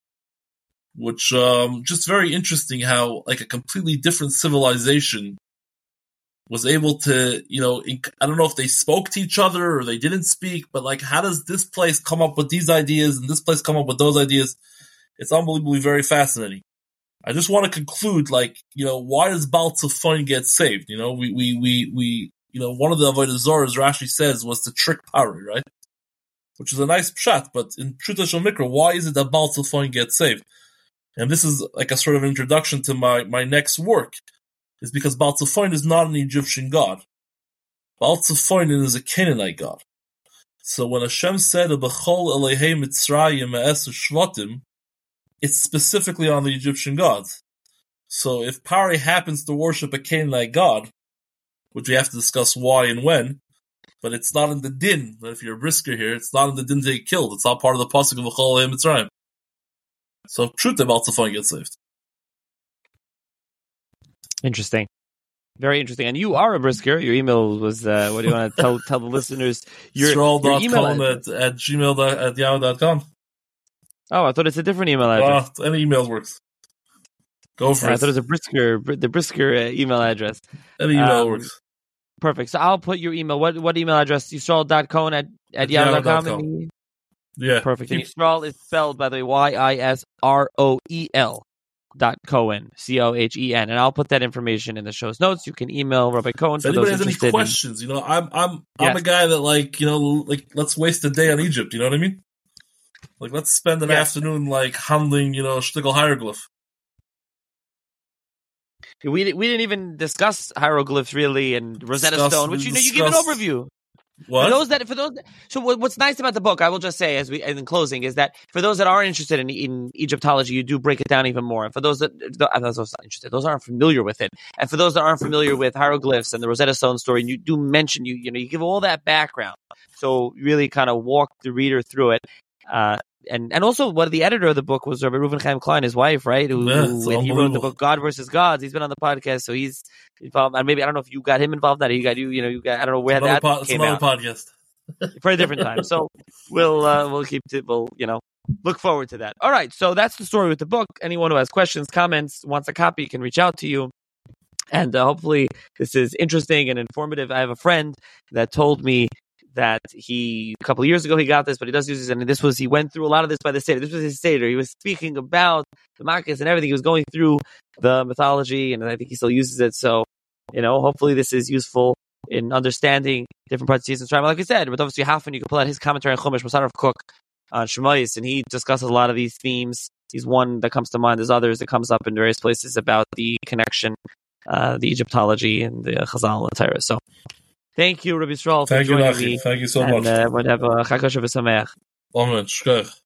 Which, just very interesting how, like, a completely different civilization was able to, you know, I don't know if they spoke to each other or they didn't speak, but, like, how does this place come up with these ideas and this place come up with those ideas? It's unbelievably very fascinating. I just want to conclude, like, you know, why does Baal Tzafon get saved? You know, we you know, one of the Avodah Zarahs Rashi says was to trick Pari, right? Which is a nice pshat, but in Pshuta Shel Mikra, why is it that Baal Tzafon gets saved? And this is like a sort of introduction to my next work, is because Baal Tzafon is not an Egyptian god. Baal Tzafon is a Canaanite god. So when Hashem said, B'chol Elehei Mitzrayim Me'eser Shvatim, it's specifically on the Egyptian gods. So if Pari happens to worship a Canaanite god, which we have to discuss why and when, but it's not in the din. But if you're a brisker here, it's not in the din to get killed. It's not part of the pasuk of V'chol Elehei Mitzrayim. So Pshuta Baal Tzafon gets saved. Interesting. Very interesting. And you are a brisker. Your email was, what do you want to tell the listeners? Your email at gmail.yahoo.com. Oh, I thought it's a different email address. Any email works. Go for it. I thought it was the Brisker email address. Any email works. Perfect. So I'll put your email. What email address? Yisrael.cohen at yahoo.com. Yeah. Perfect. And Yisrael is spelled, by the way, YISROEL. Cohen, Cohen, and I'll put that information in the show's notes. You can email Rabbi Cohen. If anybody has any questions, you know, I'm a guy that, like, you know, like, let's waste a day on Egypt. You know what I mean? Like, let's spend an afternoon, like, handling, you know, shtickle hieroglyph. We didn't even discuss hieroglyphs really and Rosetta Stone, which you give an overview. What? For those. So what's nice about the book, I will just say in closing, is that for those that are interested in Egyptology, you do break it down even more. And for those that are not interested, those aren't familiar with it, and for those that aren't familiar with hieroglyphs and the Rosetta Stone story, and you do mention you give all that background. So really kind of walk the reader through it. And also, what the editor of the book was Rabbi Reuven Chaim Klein, his wife, right? Who he wrote the book God versus Gods. He's been on the podcast, so he's involved. And maybe I don't know if you got him involved. That he got you. You got. I don't know where that came out. Podcast for a different time. So we'll keep it. We'll look forward to that. All right. So that's the story with the book. Anyone who has questions, comments, wants a copy, can reach out to you. And hopefully this is interesting and informative. I have a friend that told me that he a couple of years ago he got this, but he does use this, and he went through a lot of this by the Seder. This was his Seder. He was speaking about the Makkas and everything. He was going through the mythology, and I think he still uses it. So, hopefully this is useful in understanding different parts of Yisrael. Like I said, with obviously Halfon, you can pull out his commentary on Chumash, Musar of Cook on Shemais, and he discusses a lot of these themes. He's one that comes to mind. There's others that comes up in various places about the connection, the Egyptology and the Chazal and Torah. So, thank you, Rabbi Yisrael, for joining me. Thank you so much. And have a Chag Kosher v'Sameach. Amen.